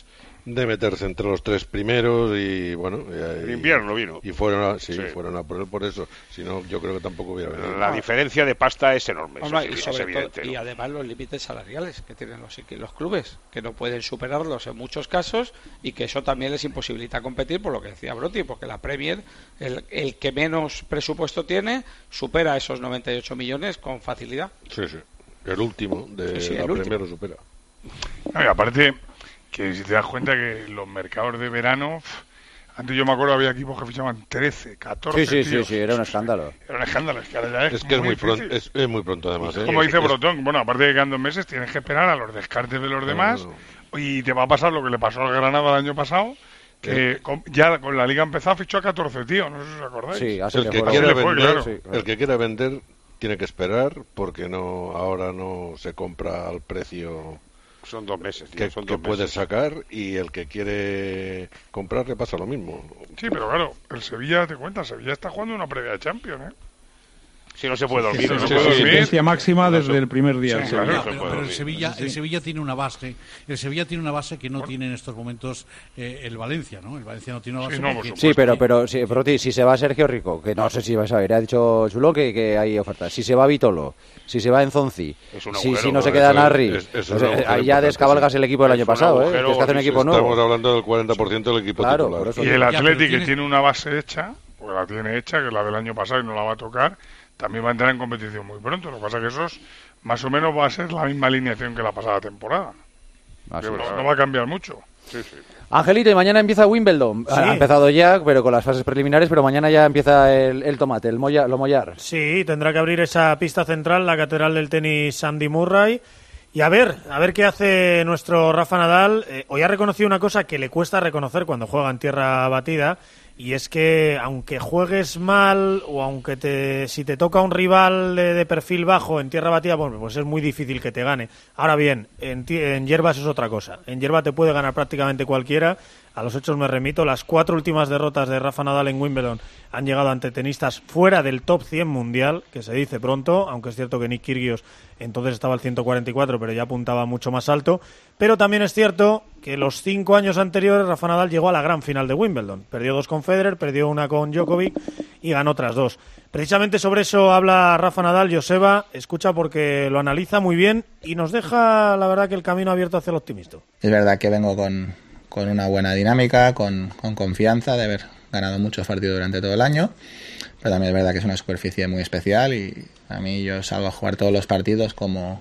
de meterse entre los tres primeros y bueno y, el invierno vino y fueron a, sí, sí. fueron a por él por eso, si no yo creo que tampoco hubiera venido. La diferencia de pasta es enorme, Hombre, eso, y, es sobre evidente, todo, ¿no? y además los límites salariales que tienen los, los clubes, que no pueden superarlos en muchos casos, y que eso también les imposibilita competir, por lo que decía Broti, porque la Premier, el, el que menos presupuesto tiene, supera esos noventa y ocho millones con facilidad. Sí, sí, el último de sí, sí, la el Premier último. lo supera. No, y aparte que si te das cuenta que los mercados de verano, antes yo me acuerdo había equipos que fichaban trece, catorce Sí, sí, tíos. sí, sí, era un escándalo. Era un escándalo, es que ahora ya es, Es que es muy difícil. pronto, es, es muy pronto además. ¿eh? Como Es- dice es- Brotón, bueno, aparte de que quedan dos meses, tienes que esperar a los descartes de los demás, no. y te va a pasar lo que le pasó al Granada el año pasado, que con- ya con la liga empezada fichó a catorce tíos, no sé si os acordáis. Sí, así el le que fue. quiera Así le fue, vender, claro. Sí, claro. el que quiera vender tiene que esperar porque no ahora no se compra al precio Son dos meses, tío, que, son que dos puede meses. sacar, y el que quiere comprar le pasa lo mismo. Sí, pero claro, el Sevilla, te cuenta, Sevilla está jugando una previa de Champions, ¿eh? Si no se puede Sí, dormir, sí, no sí, se puede sí, dormir. Exigencia máxima No desde se- el primer día. Sí, del claro. Sevilla. no se pero, puede pero el dormir. Sevilla, el Sevilla tiene una base, el Sevilla tiene una base que no tiene en estos momentos eh, el Valencia, ¿no? El Valencia no tiene una base. Sí, no, por porque- supuesto. Sí, pero, pero sí, Proti, si se va Sergio Rico, que no sé si vais a ver, ha dicho Chulo que, que hay ofertas. Si se va Vitolo, si se va Enzonzi, Es un si, agujero, si no se eso queda es- Narri, es- eso es pues, un eh, agujero ahí ya importante, descabalgas sí. el equipo del Es año un pasado, ¿eh? agujero, Tienes que hacer un sí, equipo Estamos nuevo. hablando del cuarenta por ciento del equipo Claro, titular. por eso Y el Ya, pero Atleti, que tiene- tiene una base hecha, porque la tiene hecha, que es la del año pasado y no la va a tocar, también va a entrar en competición muy pronto. Lo que pasa es que esos más o menos va a ser la misma alineación que la pasada temporada. Así Que es. no, no va a cambiar mucho. Sí, sí. Angelito, y mañana empieza Wimbledon. Sí. Ha empezado ya, pero con las fases preliminares, pero mañana ya empieza el, el tomate, el molla, lo mollar. Sí, tendrá que abrir esa pista central, la catedral del tenis Andy Murray. Y a ver, a ver qué hace nuestro Rafa Nadal. Eh, hoy ha reconocido una cosa que le cuesta reconocer cuando juega en tierra batida, y es que aunque juegues mal o aunque te si te toca un rival de, de perfil bajo en tierra batida, bueno, pues es muy difícil que te gane. Ahora bien, en, ti- en hierbas es otra cosa. En hierba te puede ganar prácticamente cualquiera. A los hechos me remito. Las cuatro últimas derrotas de Rafa Nadal en Wimbledon han llegado ante tenistas fuera del top cien mundial, que se dice pronto, aunque es cierto que Nick Kyrgios entonces estaba al ciento cuarenta y cuatro, pero ya apuntaba mucho más alto. Pero también es cierto que los cinco años anteriores Rafa Nadal llegó a la gran final de Wimbledon. Perdió dos con Federer, perdió una con Djokovic y ganó otras dos. Precisamente sobre eso habla Rafa Nadal. Joseba, escucha porque lo analiza muy bien y nos deja, la verdad, que el camino abierto hacia el optimismo. Es verdad que vengo con, con una buena dinámica, con, con confianza de haber ganado muchos partidos durante todo el año, pero también es verdad que es una superficie muy especial y a mí yo salgo a jugar todos los partidos como,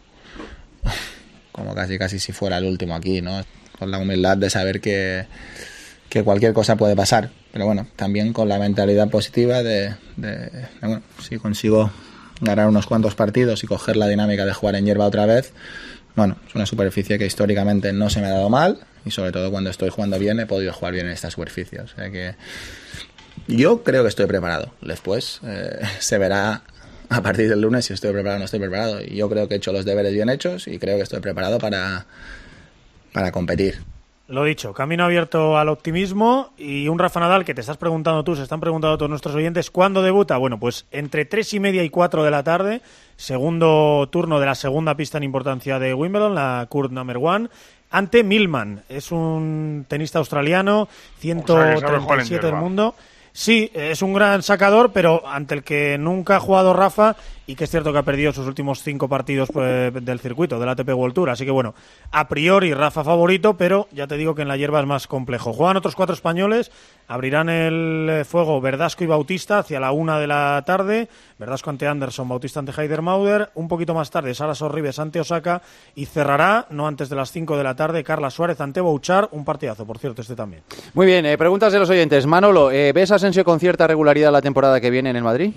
como casi casi si fuera el último aquí, ¿no? Con la humildad de saber que, que cualquier cosa puede pasar, pero bueno, también con la mentalidad positiva de, de, de bueno, si consigo ganar unos cuantos partidos y coger la dinámica de jugar en hierba otra vez, bueno, es una superficie que históricamente no se me ha dado mal y sobre todo cuando estoy jugando bien he podido jugar bien en esta superficie. O sea que yo creo que estoy preparado. Después eh, se verá a partir del lunes si estoy preparado o no estoy preparado. Y yo creo que he hecho los deberes bien hechos y creo que estoy preparado para, para competir. Lo dicho, camino abierto al optimismo y un Rafa Nadal que te estás preguntando tú, se están preguntando todos nuestros oyentes, ¿cuándo debuta? Bueno, pues entre tres y media y cuatro de la tarde, segundo turno de la segunda pista en importancia de Wimbledon, la Court Number One, ante Millman. Es un tenista australiano, ciento treinta y siete del mundo. Sí, es un gran sacador, pero ante el que nunca ha jugado Rafa y que es cierto que ha perdido sus últimos cinco partidos pues, del circuito, del A T P World Tour. Así que bueno, a priori Rafa favorito, pero ya te digo que en la hierba es más complejo. Juegan otros cuatro españoles, abrirán el fuego Verdasco y Bautista hacia la una de la tarde. Verdasco ante Anderson, Bautista ante Heider-Mauder. Un poquito más tarde, Sara Sorribes ante Osaka. Y cerrará, no antes de las cinco de la tarde, Carla Suárez ante Bouchard. Un partidazo, por cierto, este también. Muy bien, eh, preguntas de los oyentes. Manolo, eh, ¿ves a Asensio con cierta regularidad la temporada que viene en el Madrid?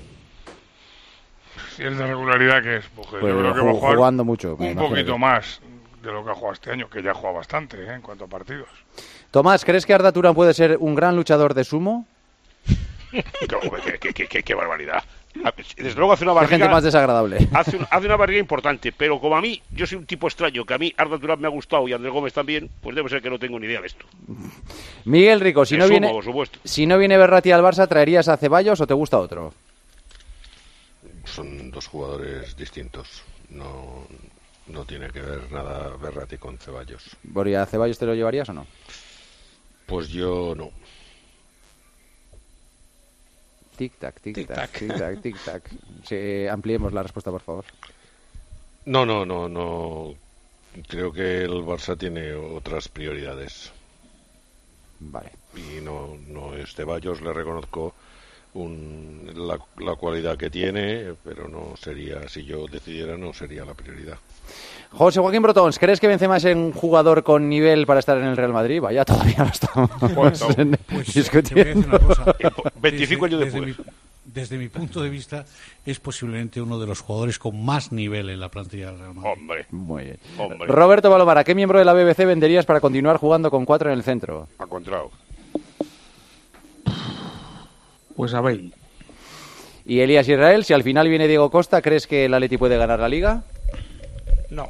Si es de regularidad, que es? Porque Pues yo creo que va a jugar jugando mucho, me un imagino poquito que- más de lo que ha jugado este año, que ya juega bastante ¿eh? en cuanto a partidos. Tomás, ¿crees que Arda Turán puede ser un gran luchador de sumo? qué, qué- qué- qué- qué barbaridad. Desde luego hace una Qué barriga... gente más desagradable. Hace, un- hace una barriga importante, pero como a mí, yo soy un tipo extraño, que a mí Arda Turán me ha gustado y Andrés Gómez también, pues debe ser que no tengo ni idea de esto. Miguel Rico, si De no, sumo, viene, por supuesto. si no viene Berratti al Barça, ¿traerías a Ceballos o te gusta otro? Son dos jugadores distintos. No, no tiene que ver nada Berratti con Ceballos. ¿Boria, a Ceballos te lo llevarías o no? Pues yo no. Tic-tac, tic-tac, Tic-tac. tic-tac, tic-tac. Sí, ampliemos la respuesta, por favor. No, no, no, no. Creo que el Barça tiene otras prioridades. Vale. Y no, no es Ceballos, le reconozco un, la, la cualidad que tiene, pero no sería, si yo decidiera, no sería la prioridad. José Joaquín Brotons, ¿crees que Benzema es un jugador con nivel para estar en el Real Madrid? Vaya, todavía no estamos Pues, pues, discutiendo. Te voy a decir una cosa. veinticinco años desde, después. Desde mi, desde mi punto de vista, es posiblemente uno de los jugadores con más nivel en la plantilla del Real Madrid. Hombre. Muy bien. Hombre. Roberto Balomara, ¿qué miembro de la B B C venderías para continuar jugando con cuatro en el centro? Ha encontrado. Pues a ver. Y Elías Israel, si al final viene Diego Costa, ¿crees que el Atleti puede ganar la Liga? No.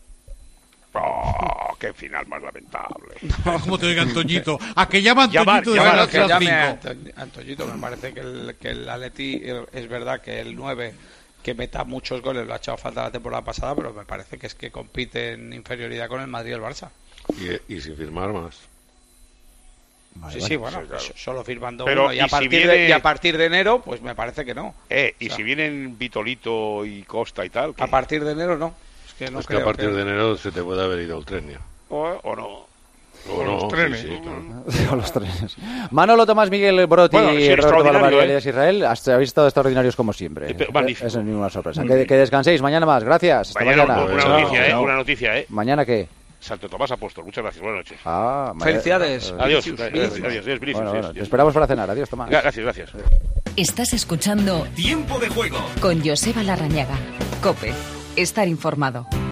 Oh, qué final más lamentable. ¿Cómo te diga Antoñito? A que llama Llamar, Antoñito llamar, desde que las llame a cinco. Anto- Antoñito, me parece que el, que el Atleti, es verdad que el nueve que meta muchos goles lo ha echado falta la temporada pasada, pero me parece que es que compite en inferioridad con el Madrid y el Barça. Y, y sin firmar más. Vale, sí, vale. sí, bueno, Sí, claro. pues solo firmando Pero, uno y ¿y a, si partir viene- de, y a partir de enero, pues me parece que no. Eh, y O sea, si vienen Vitolito y Costa y tal, ¿qué? a partir de enero no. Es que no es que creo a partir que- de enero se te puede haber ido el tren ya. o, o no. O los no, trenes. sí, sí, claro. Con los trenes. Manolo, Tomás, Miguel, Broti, Bueno, sí, Roberto extraordinario, Balomara y ¿eh? Elías Israel, hasta habéis estado extraordinarios como siempre. Eh, pero magnífico. Eso es ninguna sorpresa. Que, que descanséis, mañana más. Gracias. Hasta Mañana, mañana. una, Chao. noticia, ¿eh? Chao. Una noticia, ¿eh? ¿Mañana qué? Santo Tomás Apóstol. Muchas gracias. Buenas noches. Ah, ma- Felicidades. eh, Adiós. Vinicius, Adiós. Vinicius. Adiós. Adiós. Vinicius, Bueno, adiós, bueno, te adiós. esperamos para cenar. Adiós, Tomás. Gracias, gracias. Estás escuchando Tiempo de juego. con Joseba Larrañaga. COPE. Estar informado.